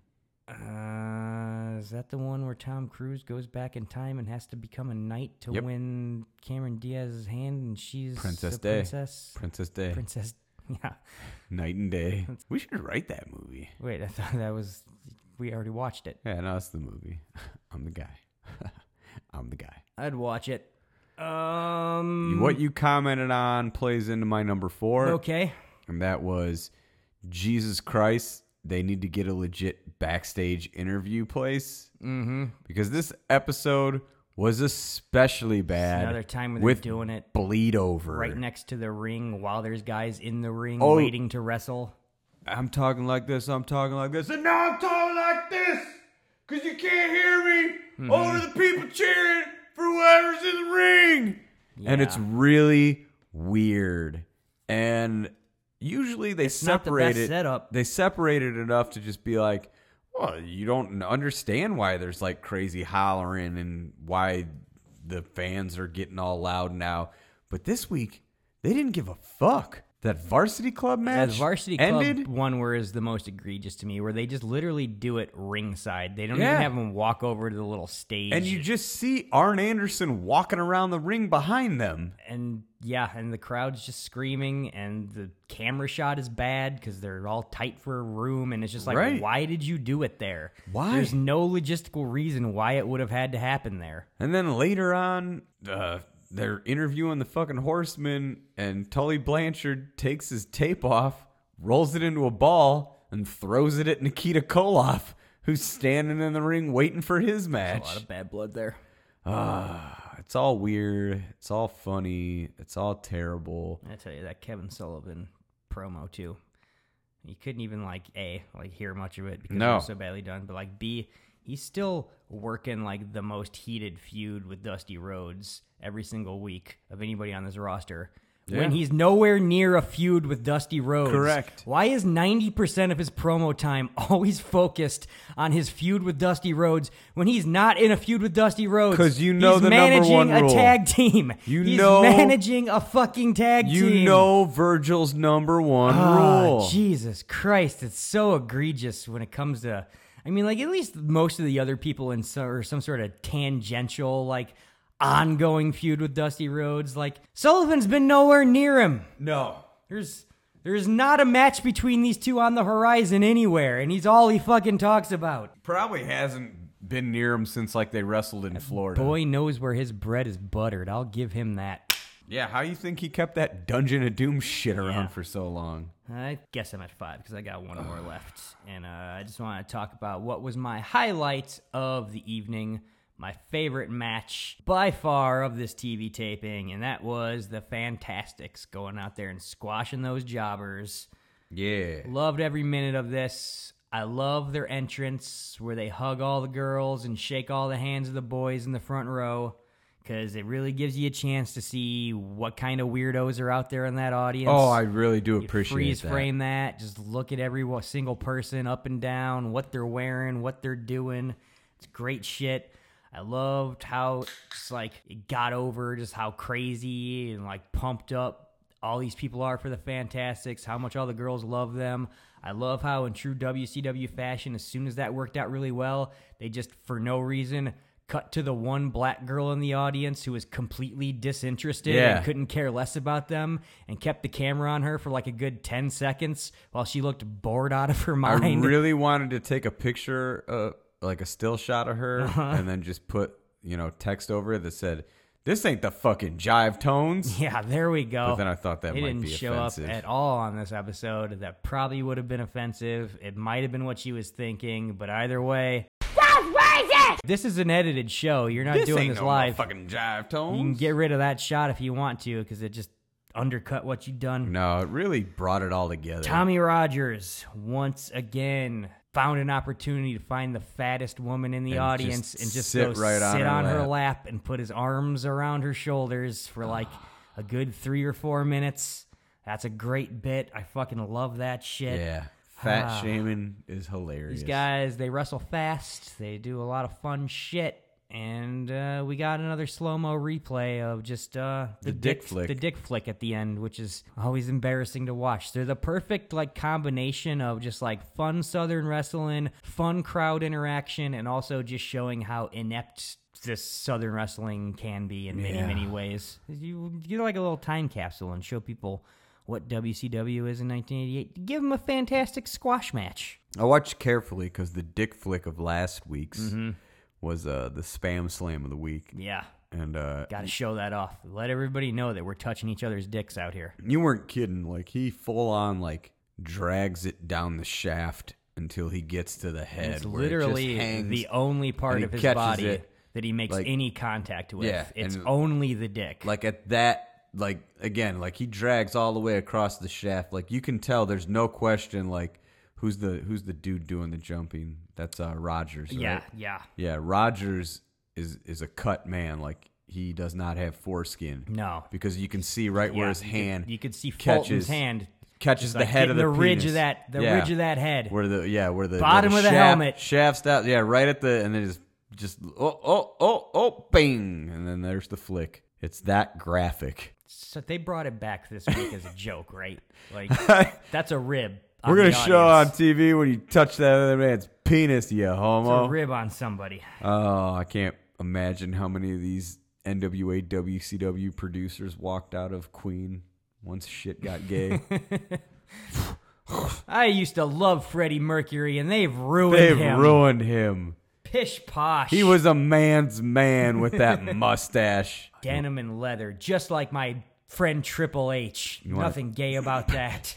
Is that the one where Tom Cruise goes back in time and has to become a knight to Yep. win Cameron Diaz's hand, and she's Princess a Day. princess? Princess Day. Princess, yeah. Night and Day. We should write that movie. Wait, I thought that was, we already watched it. Yeah, no, that's the movie. I'm the guy. I'm the guy. I'd watch it. What you commented on plays into my number 4. Okay. And that was, Jesus Christ, they need to get a legit backstage interview place. Mm-hmm. Because this episode was especially bad. Another time when with they're doing it bleed over. right next to the ring while there's guys in the ring Oh. waiting to wrestle. I'm talking like this, and now I'm talking like this, because you can't hear me. All of the people cheering for whoever's in the ring. Yeah. And it's really weird. And usually they separate it. Setup. They separated enough to just be like, well, you don't understand why there's like crazy hollering and why the fans are getting all loud now. But this week, they didn't give a fuck. That Varsity Club match That Varsity ended? Club one where is the most egregious to me, where they just literally do it ringside. They don't Yeah. even have them walk over to the little stage. And you just see Arn Anderson walking around the ring behind them. And the crowd's just screaming, and the camera shot is bad because they're all tight for a room, and it's just like, Right. why did you do it there? Why? There's no logistical reason why it would have had to happen there. And then later on, they're interviewing the fucking Horsemen, and Tully Blanchard takes his tape off, rolls it into a ball, and throws it at Nikita Koloff, who's standing in the ring waiting for his match. A lot of bad blood there. It's all weird. It's all funny. It's all terrible. I tell you, that Kevin Sullivan promo too. You couldn't even hear much of it because No. it was so badly done. But B, he's still working the most heated feud with Dusty Rhodes every single week of anybody on this roster. Yeah. When he's nowhere near a feud with Dusty Rhodes. Correct. Why is 90% of his promo time always focused on his feud with Dusty Rhodes when he's not in a feud with Dusty Rhodes? 'Cause you know he's the number managing one a rule. tag team. He's managing a fucking tag team. You know Virgil's number one rule. Jesus Christ, it's so egregious when it comes to. I mean, at least most of the other people in some sort of tangential, ongoing feud with Dusty Rhodes. Sullivan's been nowhere near him. No. There's not a match between these two on the horizon anywhere, and he's all he fucking talks about. Probably hasn't been near him since they wrestled in Florida. Boy knows where his bread is buttered. I'll give him that. Yeah, how you think he kept that Dungeon of Doom shit around for so long? I guess I'm at 5 because I got one more left. And I just want to talk about what was my highlight of the evening, my favorite match by far of this TV taping, and that was the Fantastics going out there and squashing those jobbers. Yeah. Loved every minute of this. I love their entrance where they hug all the girls and shake all the hands of the boys in the front row, because it really gives you a chance to see what kind of weirdos are out there in that audience. Oh, I really do appreciate Freeze that. frame that. Just look at every single person up and down, what they're wearing, what they're doing. It's great shit. I loved how it got over just how crazy and pumped up all these people are for the Fantastics, how much all the girls love them. I love how in true WCW fashion, as soon as that worked out really well, they just, for no reason, cut to the one black girl in the audience who was completely disinterested and couldn't care less about them, and kept the camera on her for a good 10 seconds while she looked bored out of her mind. I really wanted to take a picture, a still shot of her, and then just put, text over it that said, "This ain't the fucking Jive Tones." Yeah, there we go. But then I thought that it might didn't be show offensive. up at all on this episode. That probably would have been offensive. It might have been what she was thinking, but either way, this is an edited show. You're not doing ain't this no live. fucking Jive Tones. You can get rid of that shot if you want to, because it just undercut what you've done. No, it really brought it all together. Tommy Rogers, once again, found an opportunity to find the fattest woman in the And audience just and just sit go right on sit her on her lap. lap and put his arms around her shoulders for a good 3 or 4 minutes. That's a great bit. I fucking love that shit. Yeah. Fat shaming is hilarious. These guys, they wrestle fast. They do a lot of fun shit. And we got another slow-mo replay of just the dick flick. The dick flick at the end, which is always embarrassing to watch. They're the perfect combination of just fun Southern wrestling, fun crowd interaction, and also just showing how inept this Southern wrestling can be in many, many ways. You get a little time capsule and show people what WCW is in 1988. Give them a fantastic squash match. I watched carefully because the dick flick of last week's was the Spam Slam of the week. Yeah. And Got to show that off. Let everybody know that we're touching each other's dicks out here. you weren't kidding. He full on drags it down the shaft until he gets to the head. It's where it just literally hangs, the only part and of he his catches body it, that he makes any contact with. Yeah, It's and- only the dick. at that. Again, he drags all the way across the shaft. You can tell there's no question. Who's the dude doing the jumping? That's Rogers. Right? Yeah. Yeah, Rogers is a cut man. he does not have foreskin. No. Because you can see right where his hand you could see Fulton's hand catches the like head of the ridge penis. of that ridge of that head. Where the bottom of the helmet shafts out. Yeah, right at the, and then just bing, and then there's the flick. It's that graphic. So they brought it back this week as a joke, right? Like that's a rib. We're gonna show on TV when you touch that other man's penis, you homo. It's a rib on somebody. Oh, I can't imagine how many of these NWA WCW producers walked out of Queen once shit got gay. I used to love Freddie Mercury, and they've ruined him. Pish posh. He was a man's man with that mustache. Denim and leather, just like my friend Triple H. Nothing gay about that.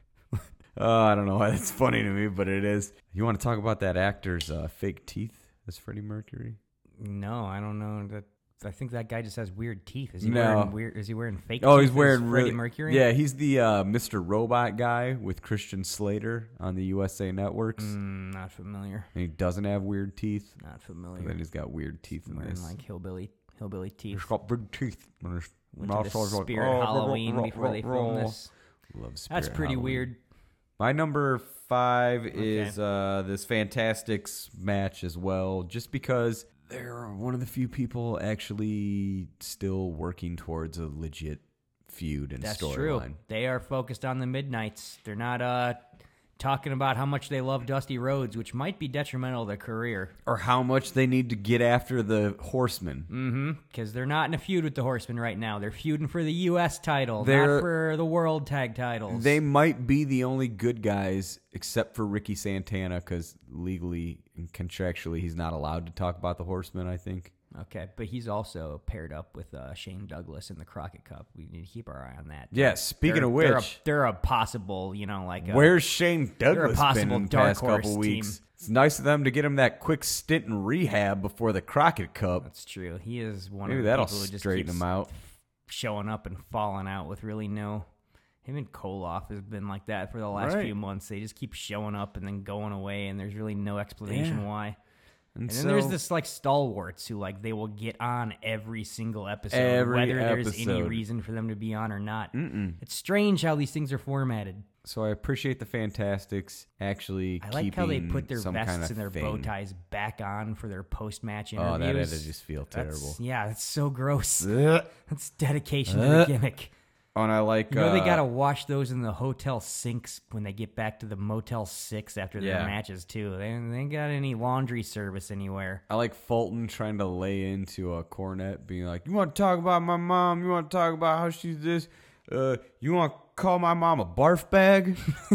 I don't know why that's funny to me, but it is. You want to talk about that actor's fake teeth as Freddie Mercury? No, I don't know. I think that guy just has weird teeth. Is he wearing fake teeth? Oh, he's wearing Freddie Mercury? Yeah, he's the Mr. Robot guy with Christian Slater on the USA Networks. Not familiar. And he doesn't have weird teeth. Not familiar. And then he's got weird teeth in wearing this. Like hillbilly teeth. He's got big teeth. Went to the Spirit Halloween before they filmed this. Love Spirit That's pretty Halloween. weird. My number 5 is this Fantastics match as well, just because they're one of the few people actually still working towards a legit feud and storyline. That's true. They are focused on the Midnights. They're not talking about how much they love Dusty Rhodes, which might be detrimental to their career. Or how much they need to get after the Horsemen. Mm-hmm. Because they're not in a feud with the Horsemen right now. They're feuding for the U.S. title, not for the World Tag titles. They might be the only good guys, except for Ricky Santana, because legally and contractually he's not allowed to talk about the Horsemen, I think. Okay, but he's also paired up with Shane Douglas in the Crockett Cup. We need to keep our eye on that. Yeah, speaking of which... They're a possible, where's Shane Douglas been in the past couple team. weeks? It's nice of them to get him that quick stint in rehab before the Crockett Cup. That's true. He is one Maybe of the that'll people who just straighten keeps him out. showing up and falling out with really no... Him and Koloff has been like that for the last few months. They just keep showing up and then going away, and there's really no explanation why. And then there's this stalwarts who they will get on every single episode, whether there's any reason for them to be on or not. It's strange how these things are formatted. So I appreciate the Fantastics actually I like how they put their some vests kind of and their thing. bow ties back on for their post-match interviews. Oh, that had to just feel terrible. That's so gross. That's dedication to the gimmick. Oh, and I like... they got to wash those in the hotel sinks when they get back to the Motel 6 after their matches, too. They ain't got any laundry service anywhere. I like Fulton trying to lay into a Cornette, being like, you want to talk about my mom? You want to talk about how she's this? You want to call my mom a barf bag?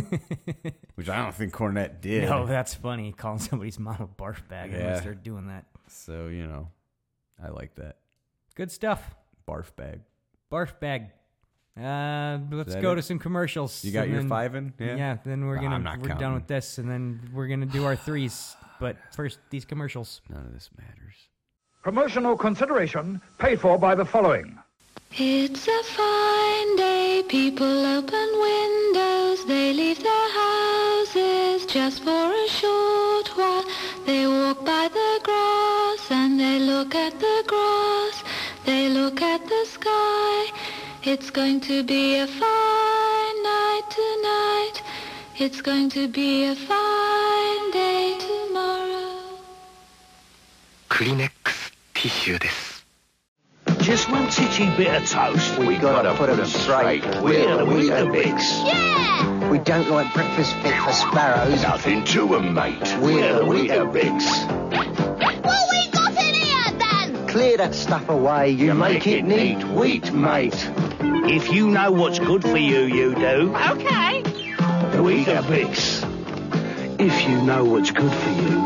Which I don't think Cornette did. No, that's funny, calling somebody's mom a barf bag. Yeah. Unless they're doing that. So, I like that. Good stuff. Barf bag. Barf bag. Let's go to some commercials. You got your 5 in? Yeah, then we're done with this, and then we're gonna do our 3s. But first, these commercials. None of this matters. Promotional consideration paid for by the following. It's a fine day, people open windows, they leave their houses just for a short while. They walk by the grass and they look at the grass, they look at the sky. It's going to be a fine night tonight. It's going to be a fine day tomorrow. Kleenex tissue です。 Just one titchy bit of toast. We gotta put them straight. We're the Weetabix. Yeah! We don't like breakfast fit for sparrows. Nothing to 'em, mate. We're the Weetabix. What we got in here, then? Clear that stuff away. You make it neat. Wheat, mate. If you know what's good for you, you do. Okay. The Weetabix. If you know what's good for you.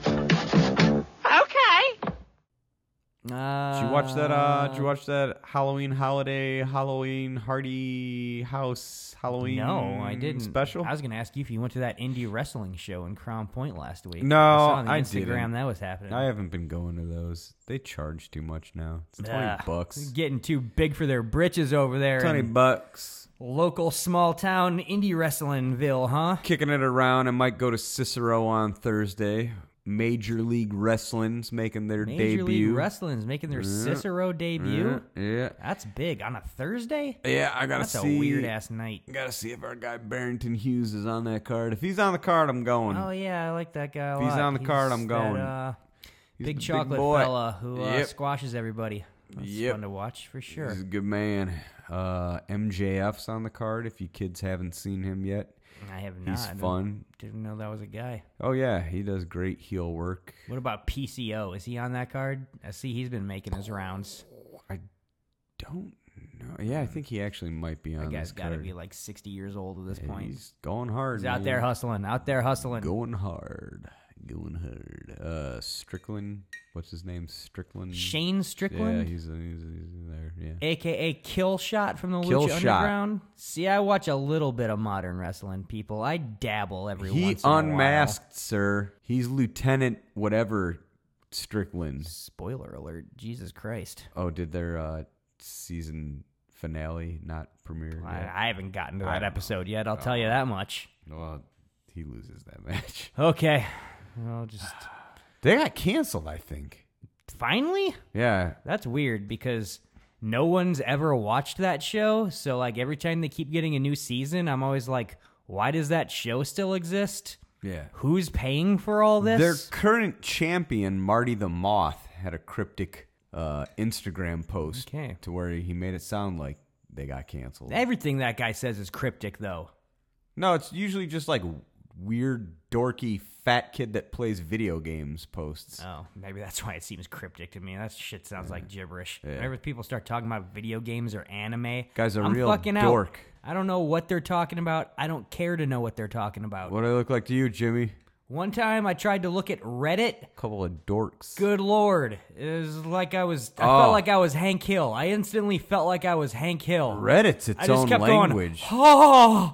Okay. Did you watch that? Did you watch that Halloween holiday, Halloween Hardy House Halloween? No, I didn't. Special. I was going to ask you if you went to that indie wrestling show in Crown Point last week. No, I saw on the I Instagram didn't. that was happening. I haven't been going to those. They charge too much now. It's $20. Getting too big for their britches over there. $20. Local small town indie wrestlingville, huh? Kicking it around. I might go to Cicero on Thursday. Major League Wrestling's making their debut. Major League Wrestling's making their Cicero debut. Yeah. That's big. On a Thursday? Yeah, I gotta That's see. a weird-ass night. Gotta see if our guy Barrington Hughes is on that card. If he's on the card, I'm going. Oh, yeah, I like that guy a If he's lot. on the card, I'm going. That, He's big the chocolate boy. fella who Yep. squashes everybody. That's fun to watch for sure. He's a good man. MJF's on the card if you kids haven't seen him yet. I have not. He's fun. Didn't know that was a guy. Oh, yeah. He does great heel work. What about PCO? Is he on that card? I see he's been making his rounds. I don't know. Yeah, I think he actually might be on That guy's this got to card. be like 60 years old at this Yeah, point. He's going hard. He's out there hustling. Out there hustling. Going hard. Going hard. Strickland. What's his name? Strickland. Shane Strickland? Yeah, he's there. Yeah. AKA Killshot from the Killshot. Lucha Underground. See, I watch a little bit of modern wrestling, people. I dabble every He once in a while. unmasked, sir. He's Lieutenant whatever Strickland. Spoiler alert. Jesus Christ. Oh, did their season finale not premiere yet? I haven't gotten to that episode yet. I'll tell you that much. Well, he loses that match. Okay. Well, just... They got canceled, I think. Finally? Yeah. That's weird because no one's ever watched that show. So, like, every time they keep getting a new season, I'm always like, why does that show still exist? Yeah. Who's paying for all this? Their current champion, Marty the Moth, had a cryptic Instagram post to where he made it sound like they got canceled. Everything that guy says is cryptic, though. No, it's usually just like weird, dorky, fat kid that plays video games posts. Oh, maybe that's why it seems cryptic to me. That shit sounds like gibberish. Yeah. Whenever people start talking about video games or anime, Guy's a I'm real fucking dork. Out. I don't know what they're talking about. I don't care to know what they're talking about. What do I look like to you, Jimmy? One time I tried to look at Reddit. Couple of dorks. Good Lord. It was like I felt like I was Hank Hill. I instantly felt like I was Hank Hill. Reddit's its I just own kept language. Going,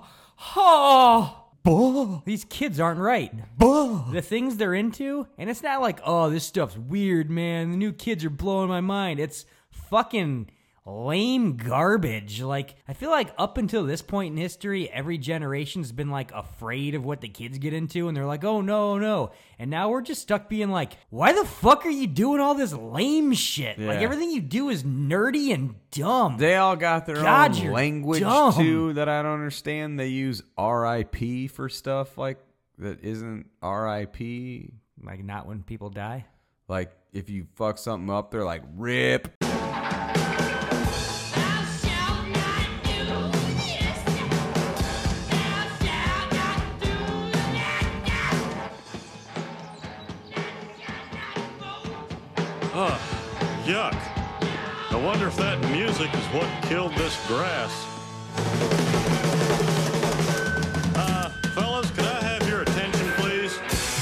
these kids aren't right. The things they're into, and it's not like, oh, this stuff's weird, man. The new kids are blowing my mind. It's fucking lame garbage. Like, I feel like up until this point in history, every generation's been like afraid of what the kids get into, and they're like, oh, no. And now we're just stuck being like, why the fuck are you doing all this lame shit? Like, Yeah. everything you do is nerdy and dumb. They all got their God, own you're language dumb. too that I don't understand. They use RIP for stuff like that isn't RIP. Like, not when people die? Like if you fuck something up, they're like RIP. Yuck. I wonder if that music is what killed this grass. Fellas, could I have your attention, please?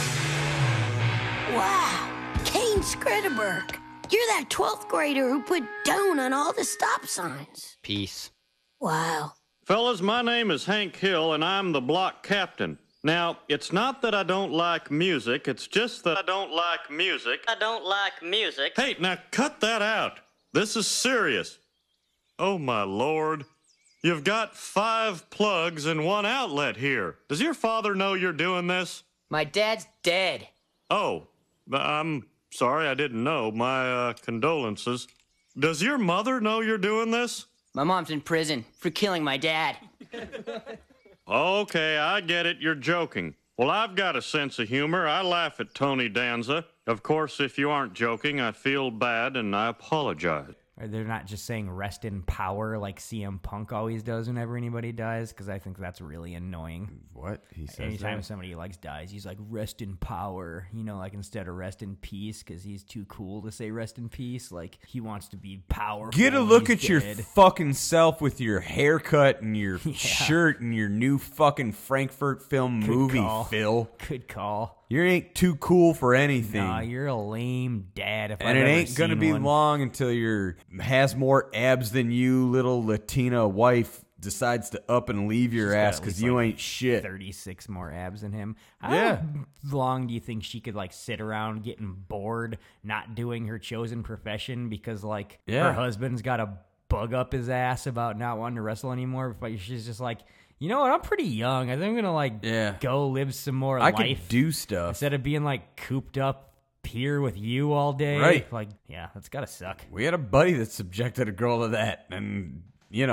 Wow, Kane Skritterberg. You're that 12th grader who put down on all the stop signs. Peace. Wow. Fellas, my name is Hank Hill, and I'm the block captain. Now, it's not that I don't like music, it's just that I don't like music. I don't like music. Hey, now cut that out. This is serious. Oh, my Lord. You've got 5 plugs and 1 outlet here. Does your father know you're doing this? My dad's dead. Oh, I'm sorry, I didn't know. My condolences. Does your mother know you're doing this? My mom's in prison for killing my dad. Okay, I get it. You're joking. Well, I've got a sense of humor. I laugh at Tony Danza. Of course, if you aren't joking, I feel bad and I apologize. Or they're not just saying rest in power like CM Punk always does whenever anybody dies, because I think that's really annoying. What? He says Anytime that? somebody dies, he's like, rest in power. You know, like instead of rest in peace, because he's too cool to say rest in peace. Like, he wants to be powerful. Get a when look he's at your dead. fucking self with your haircut and your shirt and your new fucking Frankfurt film movie, call. Phil. Good call. You ain't too cool for anything. Nah, you're a lame dad. If and I've it ever ain't gonna seen be one. long until your has more abs than you little Latina wife decides to up and leave your She's got ass at because least, you like, ain't shit. 36 more abs than him. Yeah. How long do you think she could sit around getting bored, not doing her chosen profession because her Yeah. husband's got a bug up his ass about not wanting to wrestle anymore? But she's just like, You know what? I'm pretty young. I think I'm gonna go live some more I life. could do stuff instead of being cooped up here with you all day. Right. Yeah, that's gotta suck. We had a buddy that subjected a girl to that, and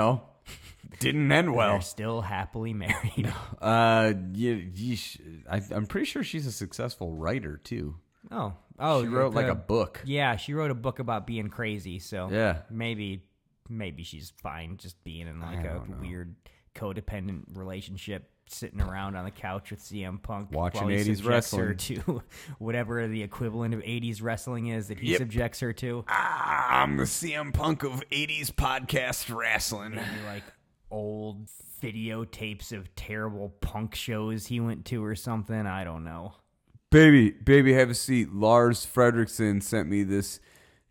didn't end well. They're still happily married. I'm pretty sure she's a successful writer too. Oh, she wrote a book. Yeah, she wrote a book about being crazy. So yeah, maybe she's fine just being in a weird codependent relationship, sitting around on the couch with CM Punk, watching while he 80s subjects her wrestling to whatever the equivalent of 80s wrestling is that he subjects her to. I'm the CM Punk of 80s podcast wrestling. Maybe old videotapes of terrible punk shows he went to or something. I don't know. Baby, have a seat. Lars Fredrickson sent me this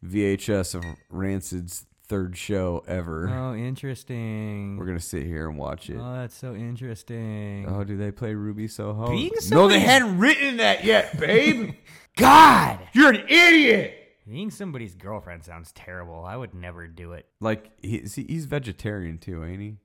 VHS of Rancid's third show ever. Oh, interesting. We're gonna sit here and watch it. Oh, that's so interesting. Oh, do they play Ruby Soho? No, they hadn't written that yet, babe. God, you're an idiot. Being somebody's girlfriend sounds terrible. I would never do it. He's vegetarian too, ain't he?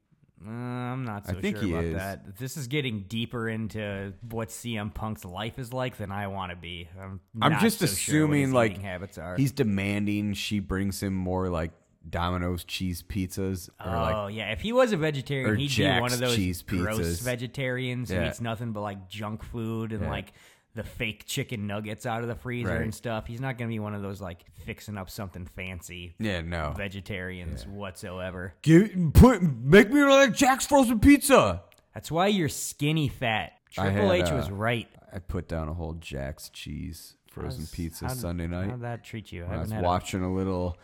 I'm not so I think sure he about is. that. If this is getting deeper into what CM Punk's life is like than I want to be. I'm just so assuming sure what his eating habits are. he's demanding she brings him more Domino's cheese pizzas. Or yeah. If he was a vegetarian, he'd be one of those cheese gross pizzas. vegetarians who eats nothing but junk food and the fake chicken nuggets out of the freezer and stuff. He's not going to be one of those fixing up something fancy. Yeah, no. Vegetarians whatsoever. Make me like Jack's frozen pizza. That's why you're skinny fat. Triple H was right. I put down a whole Jack's cheese frozen pizza Sunday night. How'd that treat you? I was watching a little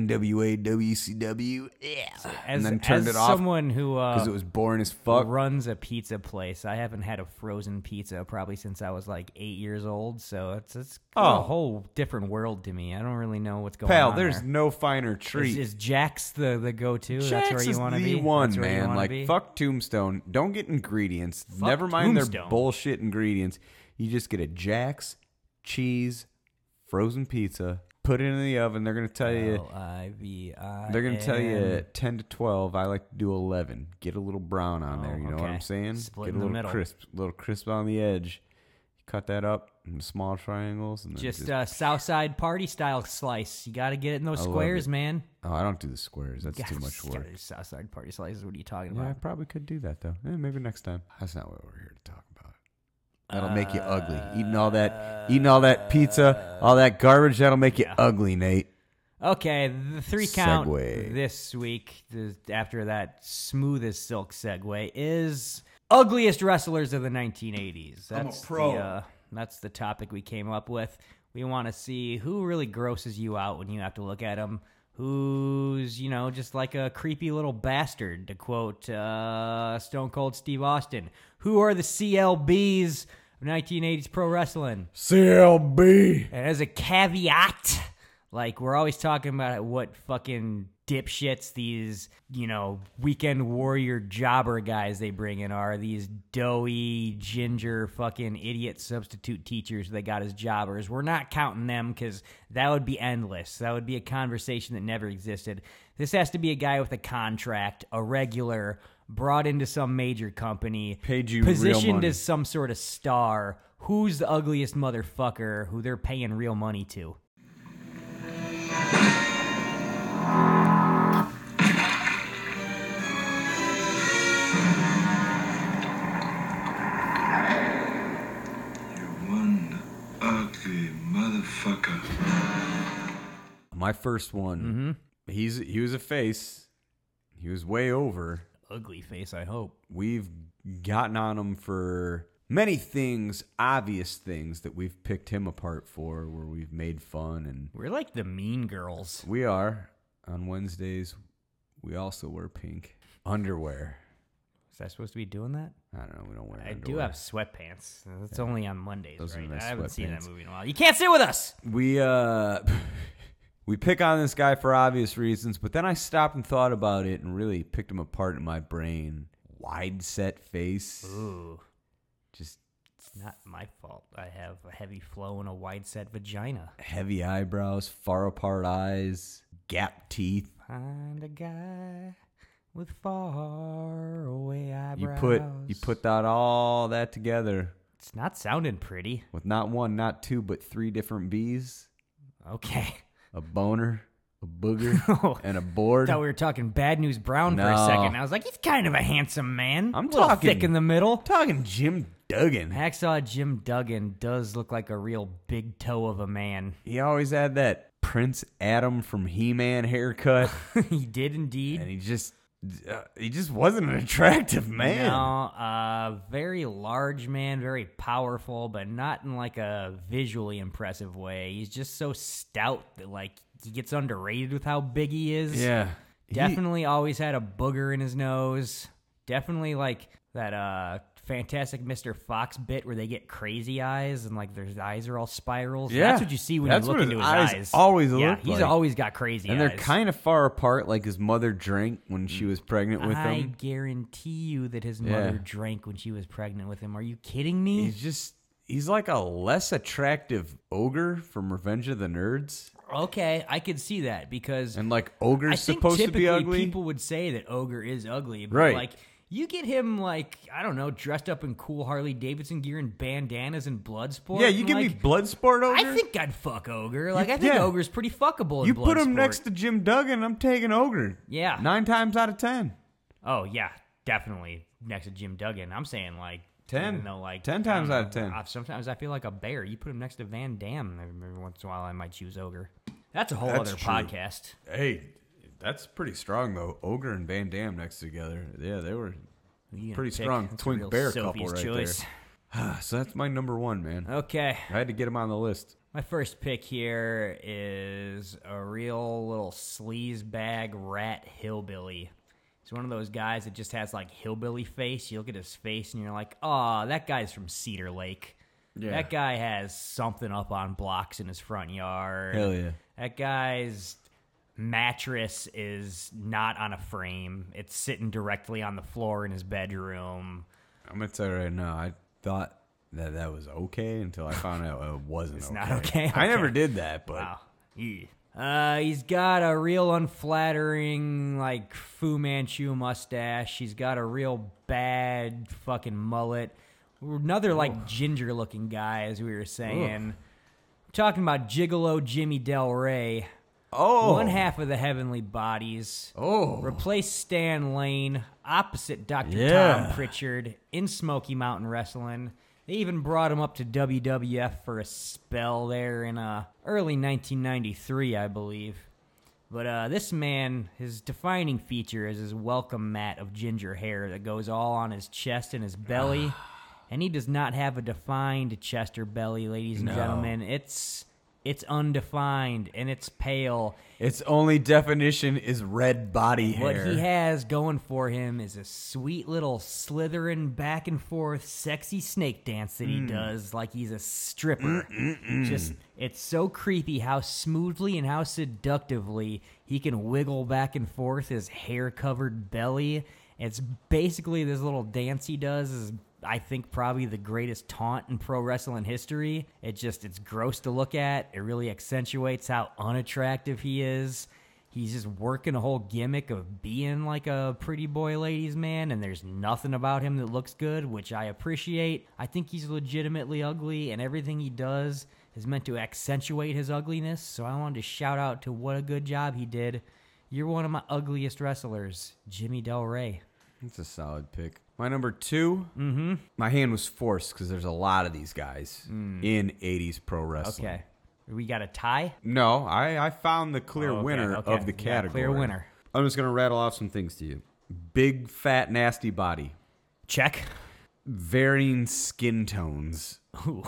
NWA WCW, and then turned it off. As someone who because it was boring as fuck, runs a pizza place, I haven't had a frozen pizza probably since I was 8 years old. So it's a whole different world to me. I don't really know what's going on. Pal, there's no finer treat. Is Jack's the go-to? Jack's That's where you want to be. the one, That's where man. Fuck Tombstone. Don't get ingredients. Never mind their bullshit ingredients. You just get a Jack's cheese frozen pizza. Put it in the oven. They're gonna tell you. L-I-V-I-N. They're gonna tell you 10 to 12. I like to do 11. Get a little brown on there. You know what I'm saying? Split Get in a the little middle. little crisp on the edge. Cut that up in small triangles, and then Just Southside party style slice. You got to get it in those squares, man. Oh, I don't do the squares. That's too much work. Southside party slices. What are you talking Yeah, I about? probably could do that though. Maybe next time. That's not what we're here to talk about. That'll make you ugly. Eating all that pizza, all that garbage. That'll make you ugly, Nate. Okay, the 3 count Segue. this week, after that smooth as silk segue, is ugliest wrestlers of the 1980s. That's I'm a pro. That's the topic we came up with. We want to see who really grosses you out when you have to look at him. Who's, just like a creepy little bastard, to quote Stone Cold Steve Austin. Who are the CLBs of 1980s pro wrestling? CLB. And as a caveat, we're always talking about what fucking dipshits these, weekend warrior jobber guys they bring in are. These doughy, ginger, fucking idiot substitute teachers they got as jobbers. We're not counting them because that would be endless. That would be a conversation that never existed. This has to be a guy with a contract, a regular, brought into some major company, paid you real positioned money. as some sort of star. Who's the ugliest motherfucker who they're paying real money to? Ugly motherfucker. My first one. He was a face. He was way over. Ugly face, I hope. We've gotten on him for many things, obvious things that we've picked him apart for, where we've made fun. And we're like the mean girls. We are. On Wednesdays, we also wear pink underwear. Is I supposed to be doing that? I don't know. We don't wear I underwear. do have sweatpants. It's only on Mondays, Those are right? nice I haven't seen that sweatpants. movie in a while. You can't sit with us! We pick on this guy for obvious reasons, but then I stopped and thought about it and really picked him apart in my brain. Wide set face. Ooh. Just... It's not my fault. I have a heavy flow and a wide set vagina. Heavy eyebrows, far apart eyes, gap teeth. Find a guy with far away You eyebrows. put all that together It's not sounding pretty. with not one, not two, but 3 different B's. Okay. A boner, a booger, and a board. I thought we were talking Bad News Brown for a No. second. I was like, he's kind of a handsome man. I'm a little talking- thick in the middle. Talking Jim Duggan. Hacksaw Jim Duggan does look like a real big toe of a man. He always had that Prince Adam from He-Man haircut. He did indeed. And he just wasn't an attractive man. No, very large man, very powerful, but not in like a visually impressive way. He's just so stout that like he gets underrated with how big he is. Yeah. Definitely always had a booger in his nose. Definitely like that Fantastic Mr. Fox bit where they get crazy eyes and like their eyes are all spirals. Yeah. That's what you see when That's you look what into his his eyes eyes. always yeah, look he's like. always got crazy And eyes. they're kind of far apart, like his mother drank when she was pregnant with I him. guarantee you that his Yeah. mother drank when she was pregnant with him. Are you kidding me? He's like a less attractive ogre from Revenge of the Nerds. Okay, I could see that because And like ogre's I think supposed to be typically ugly. people would say that ogre is ugly, but Right. like you get him like I don't know, dressed up in cool Harley Davidson gear and bandanas and Bloodsport. Yeah, you and, give me like, Bloodsport ogre. I think I'd fuck ogre. Like I think yeah. ogre's pretty fuckable. You in put him Bloodsport. next to Jim Duggan, I'm taking ogre. Yeah. 9 times out of 10. Oh yeah, definitely next to Jim Duggan. I'm saying like 10. You know, like 10 times I don't out of know, 10. Sometimes I feel like a bear. You put him next to Van Damme every once in a while. I might choose ogre. That's a whole That's other true. podcast. Hey, that's pretty strong though. Ogre and Van Damme next together. Yeah, they were You pretty pick? strong. That's a Twink real bear Sophie's couple right choice. there. So that's my number 1, man. Okay. I had to get him on the list. My first pick here is a real little sleazebag rat hillbilly. He's one of those guys that just has like hillbilly face. You look at his face and you're like, oh, that guy's from Cedar Lake. Yeah. That guy has something up on blocks in his front yard. Hell yeah. That guy's mattress is not on a frame. It's sitting directly on the floor in his bedroom. I'm going to tell you right now, I thought that was okay until I found out it wasn't It's okay. not okay? I never Okay. did that, but Wow. Yeah. He's got a real unflattering, like, Fu Manchu mustache. He's got a real bad fucking mullet. Another, like, ginger-looking guy, as we were saying. Talking about Gigolo Jimmy Del Rey. Oh. One half of the Heavenly Bodies. Oh. Replace Stan Lane. Opposite Dr. Yeah. Tom Pritchard in Smoky Mountain Wrestling. They even brought him up to WWF for a spell there in early 1993, I believe. But this man, his defining feature is his welcome mat of ginger hair that goes all on his chest and his belly. And he does not have a defined chest or belly, ladies and No. gentlemen. It's undefined and it's pale. its only definition is red body hair. What he has going for him is a sweet little slithering back and forth sexy snake dance that he does like he's a stripper. Just it's so creepy how smoothly and how seductively he can wiggle back and forth his hair-covered belly. It's basically this little dance he does is I think probably the greatest taunt in pro wrestling history. It's gross to look at. It really accentuates how unattractive he is. He's just working a whole gimmick of being like a pretty boy ladies man, and there's nothing about him that looks good, which I appreciate. I think he's legitimately ugly, and everything he does is meant to accentuate his ugliness, so I wanted to shout out to what a good job he did. You're one of my ugliest wrestlers, Jimmy Del Rey. That's a solid pick. My number 2, my hand was forced because there's a lot of these guys in 80s pro wrestling. Okay. We got a tie? No, I found the clear Oh, okay, winner okay. of the Yeah, category. clear winner. I'm just going to rattle off some things to you. Big, fat, nasty body. Check. Varying skin tones. Ooh,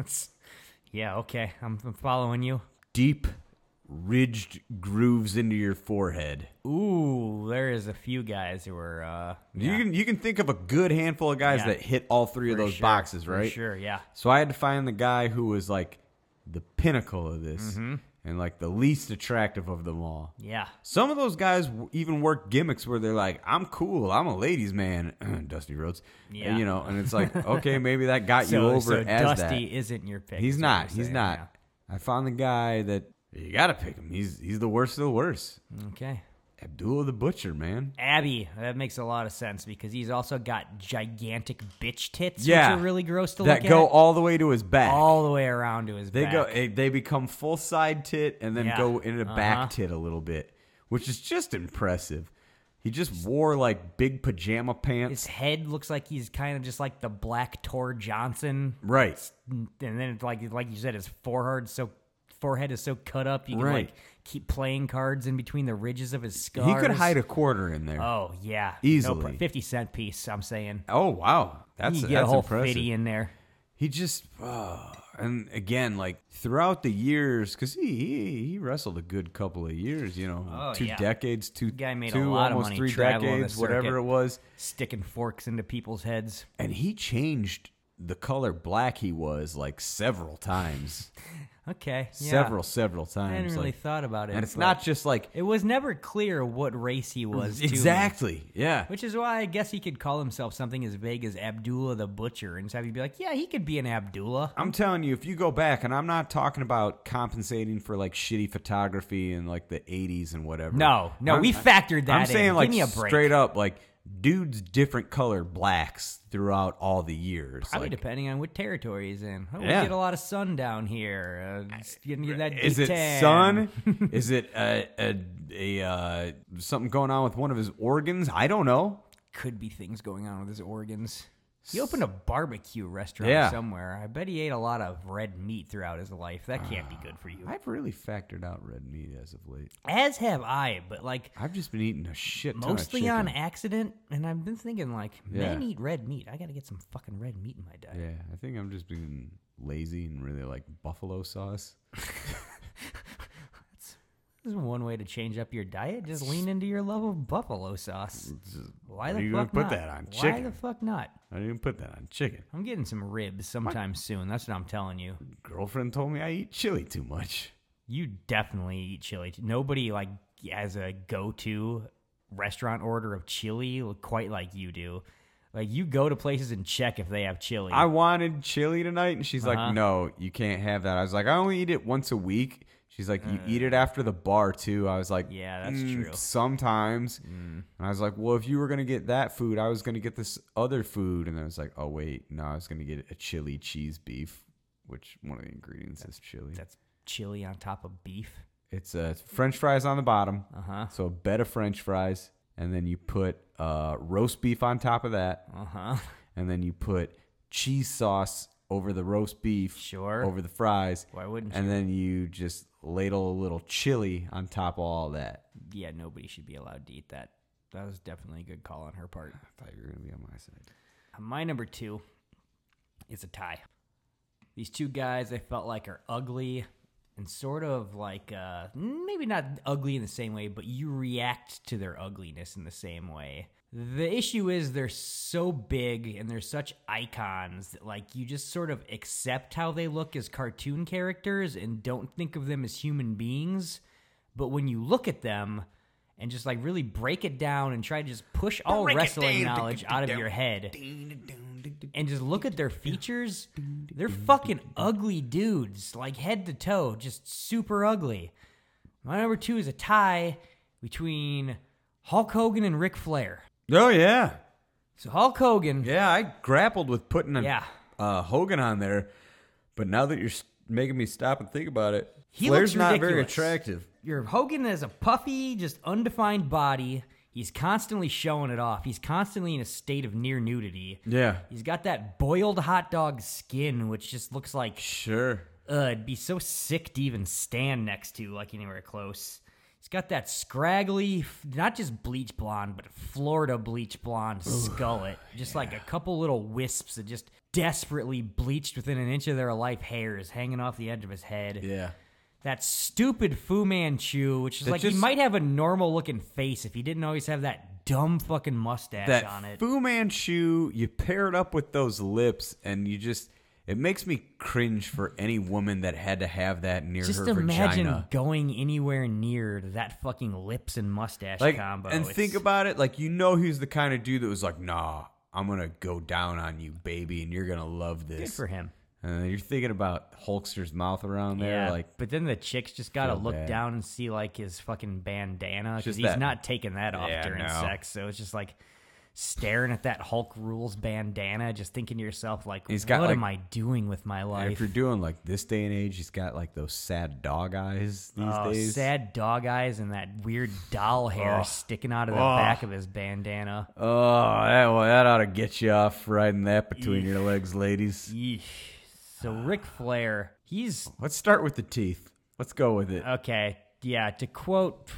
yeah, okay. I'm following you. Deep, ridged grooves into your forehead. Ooh, there is a few guys who are. You can think of a good handful of guys Yeah. that hit all 3 of For those sure, boxes, for right? sure, yeah. So I had to find the guy who was like the pinnacle of this and like the least attractive of them all. Yeah. Some of those guys even work gimmicks where they're like, I'm cool, I'm a ladies man, Dusty Rhodes. Yeah. You know, and it's like, okay, maybe that got you over so as Dusty that. isn't your pick. He's is what not. you're He's saying, not. I found the guy that you got to pick him. He's the worst of the worst. yeah. Okay. Abdullah the Butcher, man. Abby, that makes a lot of sense because he's also got gigantic bitch tits, Yeah. which are really gross to look at. That go all the way to his back. all the way around to his back. They become full side tit and then go into back tit a little bit, which is just impressive. He just wore like big pajama pants. His head looks like he's kind of just like the Black Tor Johnson, right? And then it's like you said, his forehead is so cut up you can like keep playing cards in between the ridges of his scars. He could hide a quarter in there. Oh yeah, easily. No, 50-cent piece. I'm saying. Oh wow, that's you get a whole impressive. 50 in there. He just and again, like throughout the years, because he wrestled a good couple of years, you know, 2 decades, guy made two a lot almost of money 3 traveling the decades, whatever circuit, it was, sticking forks into people's heads. And he changed the color black he was like several times. Okay, yeah. Several times. I hadn't really like, thought about it. And it's not just like it was never clear what race he was. Exactly. To me, yeah. Which is why I guess he could call himself something as vague as Abdullah the Butcher, and have you be like, yeah, he could be an Abdullah. I'm telling you, if you go back, and I'm not talking about compensating for like shitty photography in like the 80s and whatever. No, we factored that in. I'm saying like Give me a break. straight up, like dudes different colored blacks throughout all the years. Probably like, depending on what territory he's in. We Yeah. get a lot of sun down here. Getting that is it tan. sun? Is it something going on with one of his organs? I don't know. Could be things going on with his organs. He opened a barbecue restaurant somewhere. I bet he ate a lot of red meat throughout his life. That can't be good for you. I've really factored out red meat as of late. As have I, but like I've just been eating a shit ton mostly of on chicken. accident, and I've been thinking like, men eat red meat. I got to get some fucking red meat in my diet. Yeah, I think I'm just being lazy and really like buffalo sauce. This is one way to change up your diet. Just lean into your love of buffalo sauce. Why the you fuck gonna not? put that on Why chicken? the fuck not? I didn't put that on chicken. I'm getting some ribs sometime soon. That's what I'm telling you. Girlfriend told me I eat chili too much. You definitely eat chili. Nobody like has a go-to restaurant order of chili quite like you do. Like you go to places and check if they have chili. I wanted chili tonight, and she's like, "No, you can't have that." I was like, "I only eat it once a week." She's like, "You eat it after the bar too." I was like, "Yeah, that's true. Sometimes." And I was like, "Well, if you were gonna get that food, I was gonna get this other food." And I was like, "Oh wait, no, I was gonna get a chili cheese beef, which one of the ingredients is chili." That's chili on top of beef. It's French fries on the bottom. So a bed of French fries, and then you put roast beef on top of that. And then you put cheese sauce over the roast beef. Sure. Over the fries. Why wouldn't you? And then you just ladle a little chili on top of all that. Yeah, nobody should be allowed to eat that. That was definitely a good call on her part. I thought you were going to be on my side. My number 2 is a tie. These two guys I felt like are ugly and sort of like, maybe not ugly in the same way, but you react to their ugliness in the same way. The issue is they're so big and they're such icons that like you just sort of accept how they look as cartoon characters and don't think of them as human beings. But when you look at them and just like really break it down and try to just push all wrestling knowledge out of your head and just look at their features, they're fucking ugly dudes, like head to toe, just super ugly. My number 2 is a tie between Hulk Hogan and Ric Flair. Oh, yeah. So Hulk Hogan. Yeah, I grappled with putting Hogan on there, but now that you're making me stop and think about it, Flair's not very attractive. Your Hogan has a puffy, just undefined body. He's constantly showing it off. He's constantly in a state of near nudity. Yeah. He's got that boiled hot dog skin, which just looks like... Sure. It'd be so sick to even stand next to, like anywhere close. He's got that scraggly, not just bleach blonde, but Florida bleach blonde skullet. Just like a couple little wisps of just desperately bleached within an inch of their life hairs hanging off the edge of his head. Yeah. That stupid Fu Manchu, which is like he might have a normal looking face if he didn't always have that dumb fucking mustache on it. That Fu Manchu, you pair it up with those lips, and you just... It makes me cringe for any woman that had to have that near just her vagina. Just imagine going anywhere near that fucking lips and mustache combo. And think about it, like, you know he's the kind of dude that was like, nah, I'm going to go down on you, baby, and you're going to love this. Good for him. You're thinking about Hulkster's mouth around there, like. But then the chicks just gotta feel look bad. down and see like his fucking bandana because Just he's that- not taking that off Yeah, during no. sex. So it's just like staring at that Hulk Rules bandana, just thinking to yourself like, He's got, what like- am I doing with my life? If you're doing like this day and age, he's got like those sad dog eyes these days. Sad dog eyes and that weird doll hair Oh. sticking out of the Oh. back of his bandana. Oh, that ought to get you off riding that between your legs, ladies. Yeesh. So Ric Flair, Let's start with the teeth. Let's go with it. Okay. Yeah, to quote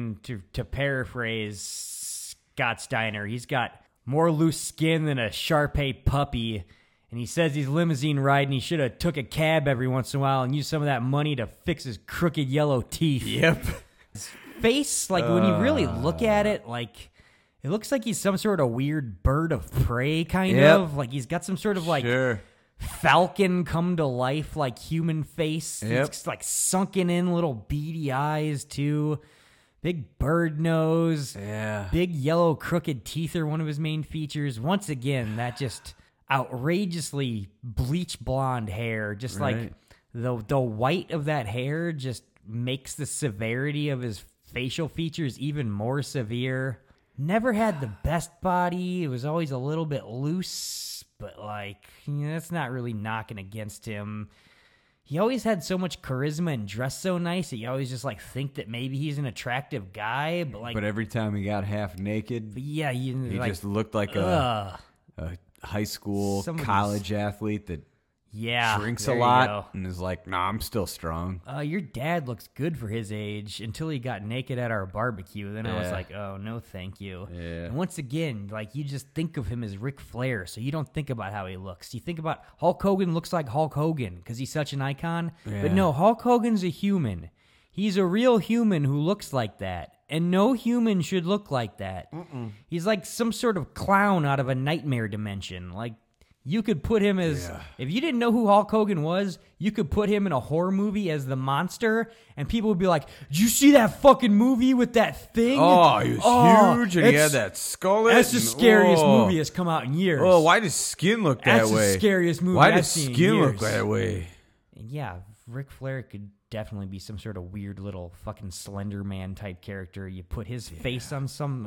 to paraphrase Scott Steiner, he's got more loose skin than a Shar-Pei puppy, and he says he's limousine riding. He should have took a cab every once in a while and used some of that money to fix his crooked yellow teeth. Yep. His face, like when you really look at it, like it looks like he's some sort of weird bird of prey, kind Yep. of. Like he's got some sort of like Sure. falcon come to life, like human face. Yep. It's like sunken in little beady eyes too. Big bird nose. Yeah. Big yellow crooked teeth are one of his main features. Once again, that just outrageously bleach blonde hair. Just Right. like the white of that hair just makes the severity of his facial features even more severe. Never had the best body. It was always a little bit loose, but like, that's not really knocking against him. He always had so much charisma and dressed so nice that you always just like think that maybe he's an attractive guy, but like, But every time he got half naked, yeah, he like, just looked like a high school, Some of these- college athlete that drinks a there you lot go. and is like, nah, I'm still strong. Your dad looks good for his age until he got naked at our barbecue. Then I was Yeah. like, oh, no, thank you. Yeah. And once again, like you just think of him as Ric Flair, so you don't think about how he looks. You think about Hulk Hogan looks like Hulk Hogan because he's such an icon. Yeah. But no, Hulk Hogan's a human. He's a real human who looks like that. And no human should look like that. He's like some sort of clown out of a nightmare dimension. Like, you could put him as, if you didn't know who Hulk Hogan was, you could put him in a horror movie as the monster, and people would be like, did you see that fucking movie with that thing? Oh, he was huge, and he had that skull. That's the and- scariest oh. movie that's come out in years. Oh, why does skin look that That's the way? scariest movie Why I've does seen in skin look years. that way? And yeah, Ric Flair could definitely be some sort of weird little fucking Slender Man type character. You put his face on some,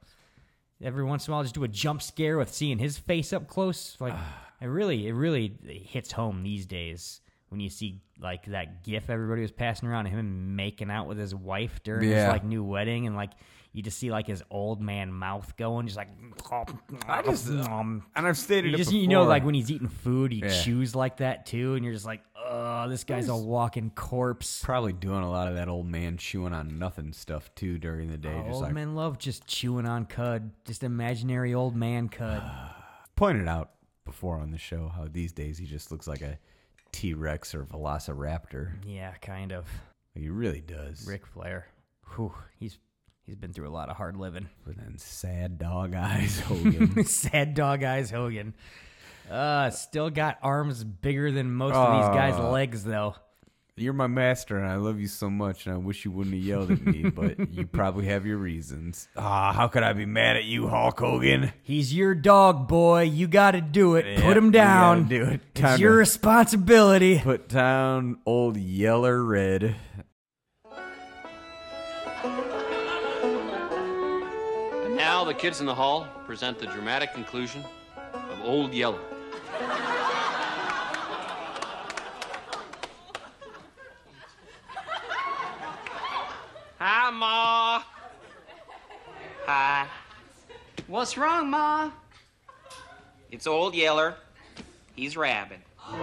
every once in a while, just do a jump scare with seeing his face up close. Like, it really hits home these days when you see like that GIF everybody was passing around of him making out with his wife during his Yeah. like new wedding, and like you just see like his old man mouth going, just like. And I've stated it You know, before. like when he's eating food, he Yeah. chews like that too, and you're just like, oh, this guy's a walking corpse. Probably doing a lot of that old man chewing on nothing stuff too during the day. just Old like men love just chewing on cud, just imaginary old man cud. pointed out before on the show how these days he just looks like a T-Rex or Velociraptor. Yeah, kind of. He really does. Ric Flair. Whew, he's been through a lot of hard living. But then sad dog eyes Hogan. Sad dog eyes Hogan. Still got arms bigger than most of these guys' legs, though. You're my master, and I love you so much, and I wish you wouldn't have yelled at me, but you probably have your reasons. How could I be mad at you, Hulk Hogan? He's your dog, boy. You got to do it. Yeah, Put him you down. gotta do it. It's Time your to responsibility. Put down old Yeller Red. And now the kids in the hall present the dramatic conclusion of Old Yeller. Hi, Ma. Hi. What's wrong, Ma? It's Old Yeller. He's rabid.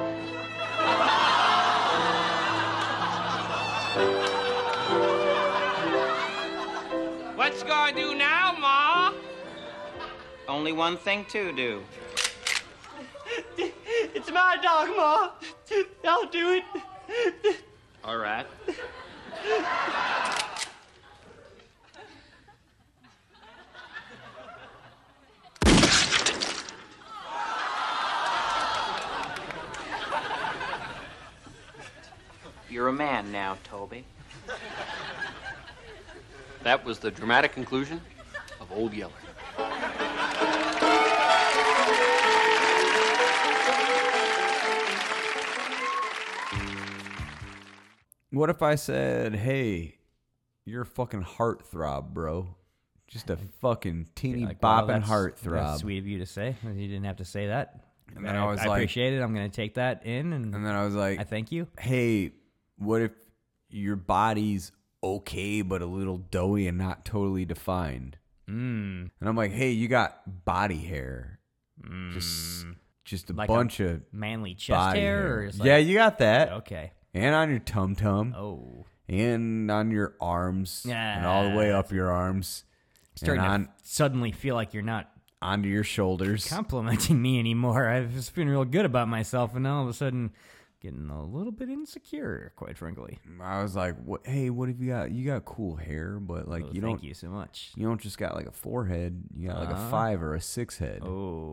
What you gonna do now, Ma? Only one thing to do. It's my dog, Ma. I'll do it. All right. You're a man now, Toby. That was the dramatic conclusion of Old Yeller. What if I said, hey, you're a fucking heartthrob, bro? Just a fucking teeny bopping heartthrob. That's sweet of you to say. You didn't have to say that. And then I appreciate it. I'm going to take that in. And then I was like, I thank you. Hey, what if your body's okay, but a little doughy and not totally defined? And I'm like, hey, you got body hair. Just a like bunch a of manly chest body hair? Or yeah, you got that. Okay. And on your tum-tum. Oh. And on your arms. Yeah. And all the way up your arms. Starting to suddenly feel like you're not onto your shoulders. Complimenting me anymore. I've just been real good about myself, and now all of a sudden getting a little bit insecure, quite frankly. I was like, hey, what have you got? You got cool hair, but like you don't. Thank you so much. You don't just got like a 4 head. You got like a 5 or a 6 head.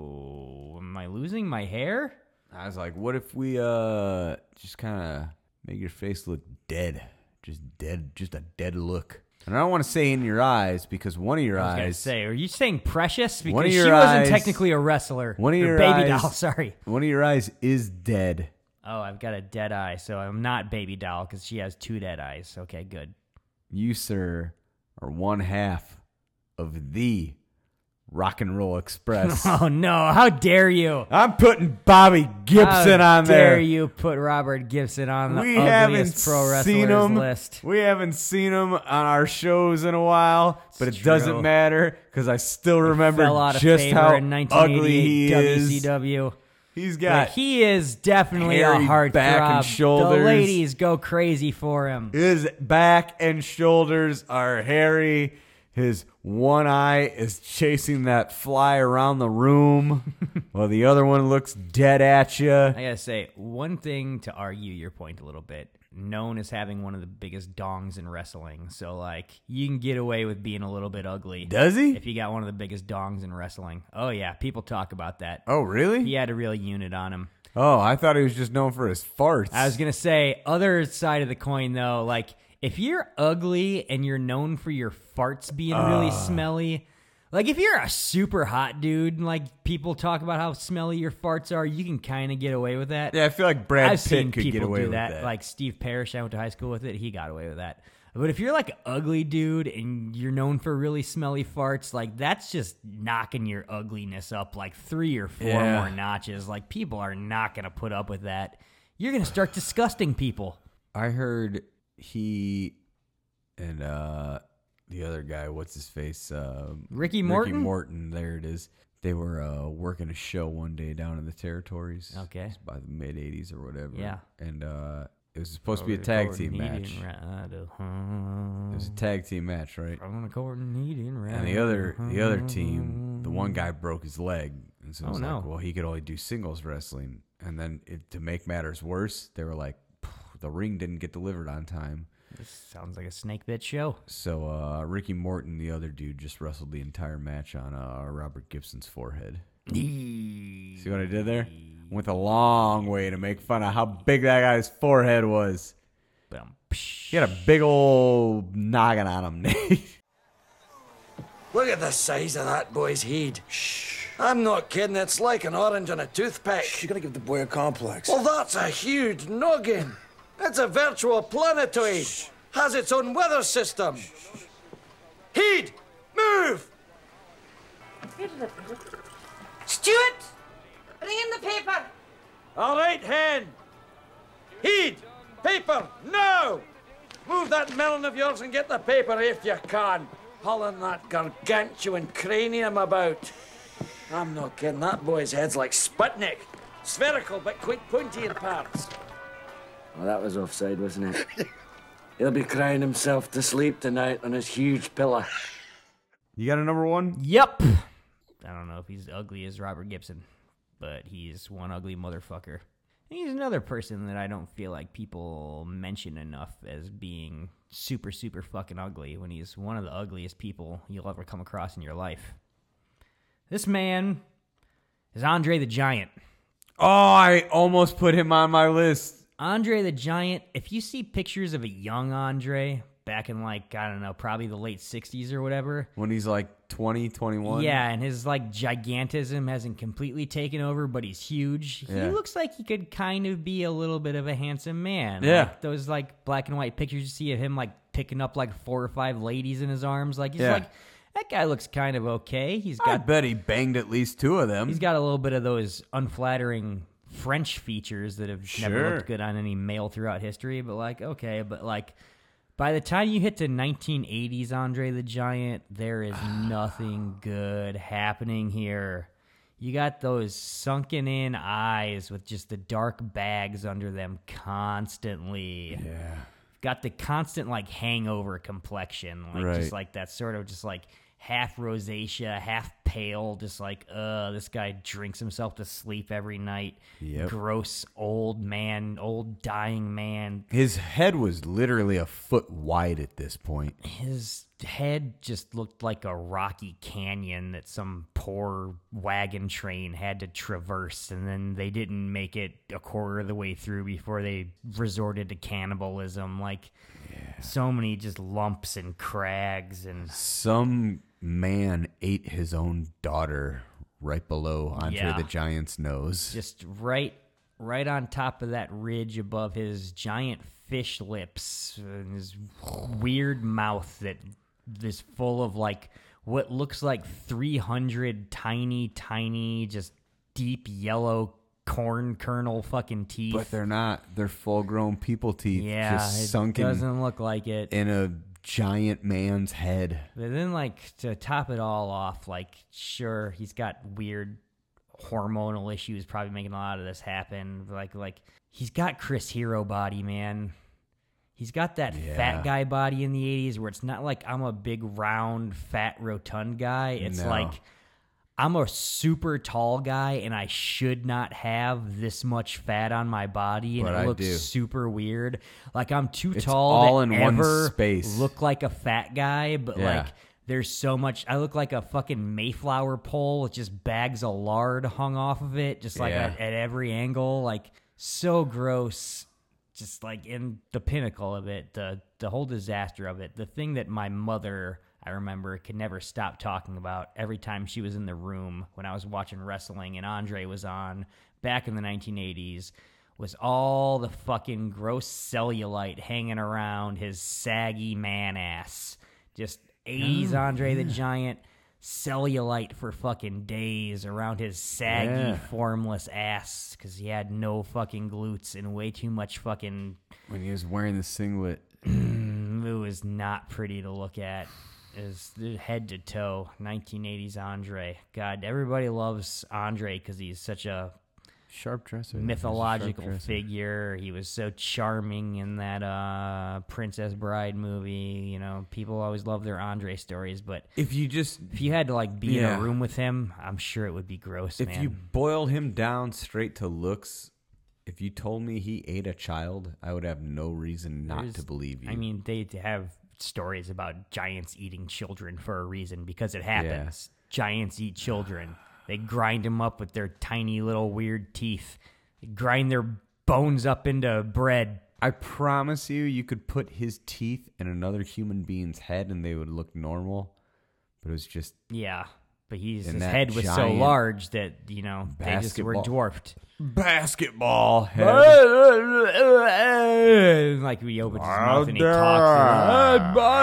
Oh, am I losing my hair? I was like, what if we just kind of make your face look dead? Just dead, just a dead look. And I don't want to say in your eyes because one of your eyes. I was going to say, are you saying Precious? Because one of she your wasn't eyes, technically a wrestler. One of your Baby eyes, doll, sorry. One of your eyes is dead. Oh, I've got a dead eye, so I'm not Baby Doll because she has 2 dead eyes. Okay, good. You, sir, are one half of the Rock and Roll Express. Oh, no. How dare you? I'm putting Bobby Gibson on there. How dare you put Robert Gibson on the ugliest pro wrestlers list? We haven't seen him on our shows in a while, but it doesn't matter because I still remember just how ugly he is. WCW. He's got he is definitely a heartthrob. Back and shoulders. The ladies go crazy for him. His back and shoulders are hairy. His one eye is chasing that fly around the room while the other one looks dead at you. I gotta say, one thing to argue your point a little bit. Known as having one of the biggest dongs in wrestling. So, like, you can get away with being a little bit ugly. Does he? If you got one of the biggest dongs in wrestling. Oh, yeah. People talk about that. Oh, really? He had a real unit on him. Oh, I thought he was just known for his farts. I was going to say, other side of the coin, though, like, if you're ugly and you're known for your farts being really smelly, like if you're a super hot dude and like people talk about how smelly your farts are, you can kind of get away with that. Yeah, I feel like Brad I've Pitt seen could people get away do with that. Like Steve Parrish, I went to high school with it. He got away with that. But if you're like an ugly dude and you're known for really smelly farts, like that's just knocking your ugliness up like 3 or 4 more notches. Like people are not going to put up with that. You're going to start disgusting people. I heard he and the other guy, what's his face? Ricky Morton? Ricky Morton, there it is. They were working a show one day down in the territories. Okay. It was by the mid-'80s or whatever. Yeah. And it was supposed to be a tag team match. It was a tag team match, right? And the other team, the one guy broke his leg. And so it was like, well, he could only do singles wrestling. And then to make matters worse, they were like, the ring didn't get delivered on time. This sounds like a snake bit show. So Ricky Morton, the other dude, just wrestled the entire match on Robert Gibson's forehead. See what I did there? Went a long way to make fun of how big that guy's forehead was. He had a big old noggin on him, Nate. Look at the size of that boy's head. Shh. I'm not kidding. It's like an orange on a toothpick. Shh, you gotta give the boy a complex. Well, that's a huge noggin. It's a virtual planetoid. Has its own weather system. Heed! Move! Stuart! Bring in the paper! All right, Hen. Heed! Paper! No! Move that melon of yours and get the paper if you can. Hauling that gargantuan cranium about. I'm not kidding. That boy's head's like Sputnik. Spherical, but quite pointy in parts. Well, that was offside, wasn't it? He'll be crying himself to sleep tonight on his huge pillow. You got a number one? Yep. I don't know if he's ugly as Robert Gibson, but he's one ugly motherfucker. He's another person that I don't feel like people mention enough as being super, super fucking ugly when he's one of the ugliest people you'll ever come across in your life. This man is Andre the Giant. Oh, I almost put him on my list. Andre the Giant, if you see pictures of a young Andre back in like, I don't know, probably the late 60s or whatever. When he's like 20, 21? Yeah, and his like gigantism hasn't completely taken over, but he's huge. He looks like he could kind of be a little bit of a handsome man. Yeah. Like those like black and white pictures you see of him like picking up like 4 or 5 ladies in his arms. Like he's like, that guy looks kind of okay. I bet he banged at least 2 of them. He's got a little bit of those unflattering French features that have never looked good on any male throughout history, but like, okay, but like by the time you hit to 1980s Andre the Giant, there is nothing good happening here. You got those sunken in eyes with just the dark bags under them constantly. Yeah. Got the constant like hangover complexion, like just like that sort of just like half rosacea, half pale, just like, this guy drinks himself to sleep every night. Yep. Gross old man, old dying man. His head was literally a foot wide at this point. His head just looked like a rocky canyon that some poor wagon train had to traverse, and then they didn't make it a quarter of the way through before they resorted to cannibalism. Like, so many just lumps and crags, and some man ate his own daughter right below Andre the Giant's nose. Just right on top of that ridge above his giant fish lips and his weird mouth that is full of like what looks like 300 tiny, just deep yellow corn kernel fucking teeth. But they're not. They're full-grown people teeth. Yeah, just sunken. Doesn't look like it. In a giant man's head. But then, like, to top it all off, like, sure, he's got weird hormonal issues probably making a lot of this happen. Like he's got Chris Hero body, man. He's got that fat guy body in the 80s where it's not like I'm a big, round, fat, rotund guy. It's like I'm a super tall guy and I should not have this much fat on my body, and but it looks super weird. Like I'm too tall all to in ever one space. Look like a fat guy, but like there's so much. I look like a fucking Mayflower pole with just bags of lard hung off of it, just like at every angle. Like so gross. Just like in the pinnacle of it, the whole disaster of it. The thing that my mother, I remember, could never stop talking about every time she was in the room when I was watching wrestling and Andre was on back in the 1980s was all the fucking gross cellulite hanging around his saggy man ass. Just 80s Andre the Giant cellulite for fucking days around his saggy, formless ass because he had no fucking glutes and way too much fucking... When he was wearing the singlet. It was not pretty to look at. It was head to toe, 1980s Andre. God, everybody loves Andre because he's such a sharp dresser, mythological figure. He was so charming in that Princess Bride movie. You know, people always love their Andre stories, but if you had to like be in a room with him, I'm sure it would be gross. If you boil him down straight to looks, if you told me he ate a child, I would have no reason not to believe you. I mean, they have stories about giants eating children for a reason because it happens. Giants eat children. They grind them up with their tiny little weird teeth. They grind their bones up into bread. I promise you could put his teeth in another human being's head and they would look normal. But it was just... Yeah, but his head was so large that, you know, they just were dwarfed. Basketball head. Like he opens his mouth and he talks.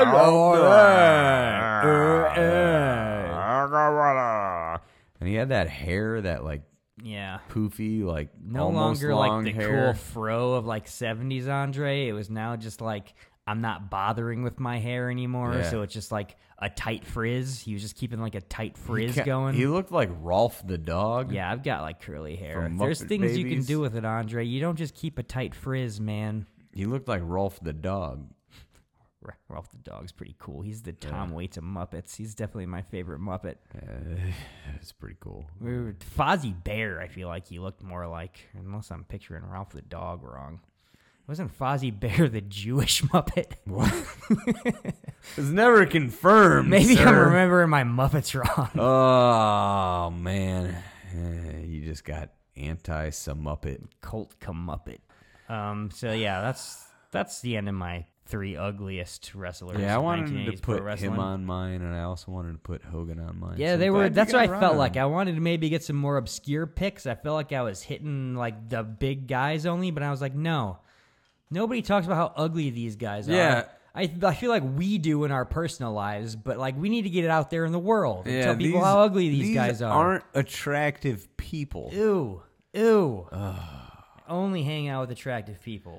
And he had that hair, that like poofy, like no almost longer long like the hair. cool fro of like 70s Andre. It was now just like I'm not bothering with my hair anymore, so it's just like a tight frizz. He was just keeping like a tight frizz going. He looked like Rolf the dog. Yeah, I've got like curly hair. From There's Muppet things you can Babies. do with it, Andre. You don't just keep a tight frizz, man. He looked like Rolf the dog. Rolf the dog's pretty cool. He's the Tom Waits of Muppets. He's definitely my favorite Muppet. It's pretty cool. Fozzie Bear, I feel like he looked more like, unless I'm picturing Ralph the dog wrong. Wasn't Fozzie Bear the Jewish Muppet? What? It's never confirmed. Maybe sir. I'm remembering my Muppets wrong. Oh, man. You just got anti-some Muppet. Cult Muppet. So yeah, that's the end of my three ugliest wrestlers. Yeah, I of wanted 1980s to pro put wrestling. him on mine, and I also wanted to put Hogan on mine. Yeah, So they I'm were. glad That's you what got I felt around like. them. I wanted to maybe get some more obscure picks. I felt like I was hitting like the big guys only, but I was like, no, nobody talks about how ugly these guys Yeah. are. I feel like we do in our personal lives, but like we need to get it out there in the world and tell people how ugly these guys are. Aren't attractive people. Ew. Only hang out with attractive people.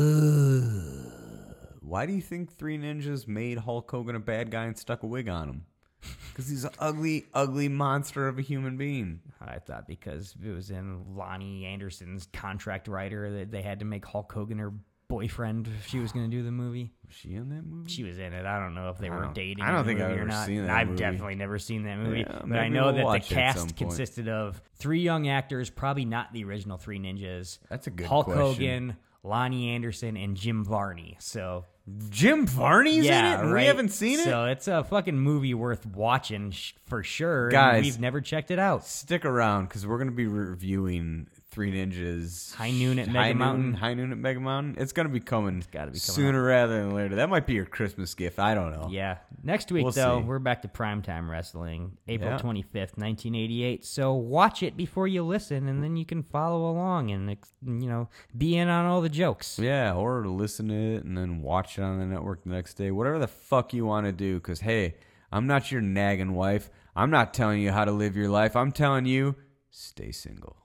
Why do you think Three Ninjas made Hulk Hogan a bad guy and stuck a wig on him? Because he's an ugly, ugly monster of a human being. I thought because it was in Lonnie Anderson's contract writer that they had to make Hulk Hogan her boyfriend if she was going to do the movie. Was she in that movie? She was in it. I don't know if they were dating. I don't in the think I've movie or ever not. seen that I've movie. definitely never seen that movie. Yeah, but I maybe know we'll that the watch it at some cast point. consisted of 3 young actors, probably not the original Three Ninjas. That's a good Hulk question. Hogan, Lonnie Anderson, and Jim Varney. So Jim Varney's yeah, in it, and right? we haven't seen it. So it's a fucking movie worth watching for sure. Guys, and we've never checked it out. Stick around because we're going to be reviewing Three Ninjas. High Noon at Mega Mountain. High Noon at Mega Mountain. It's going to be coming. It's gotta be coming sooner rather than later. That might be your Christmas gift. I don't know. Yeah. Next week, We'll though, see. we're back to primetime wrestling, April Yeah. 25th, 1988. So watch it before you listen, and then you can follow along and, be in on all the jokes. Yeah, or listen to it and then watch it on the network the next day. Whatever the fuck you want to do. Because, hey, I'm not your nagging wife. I'm not telling you how to live your life. I'm telling you, stay single.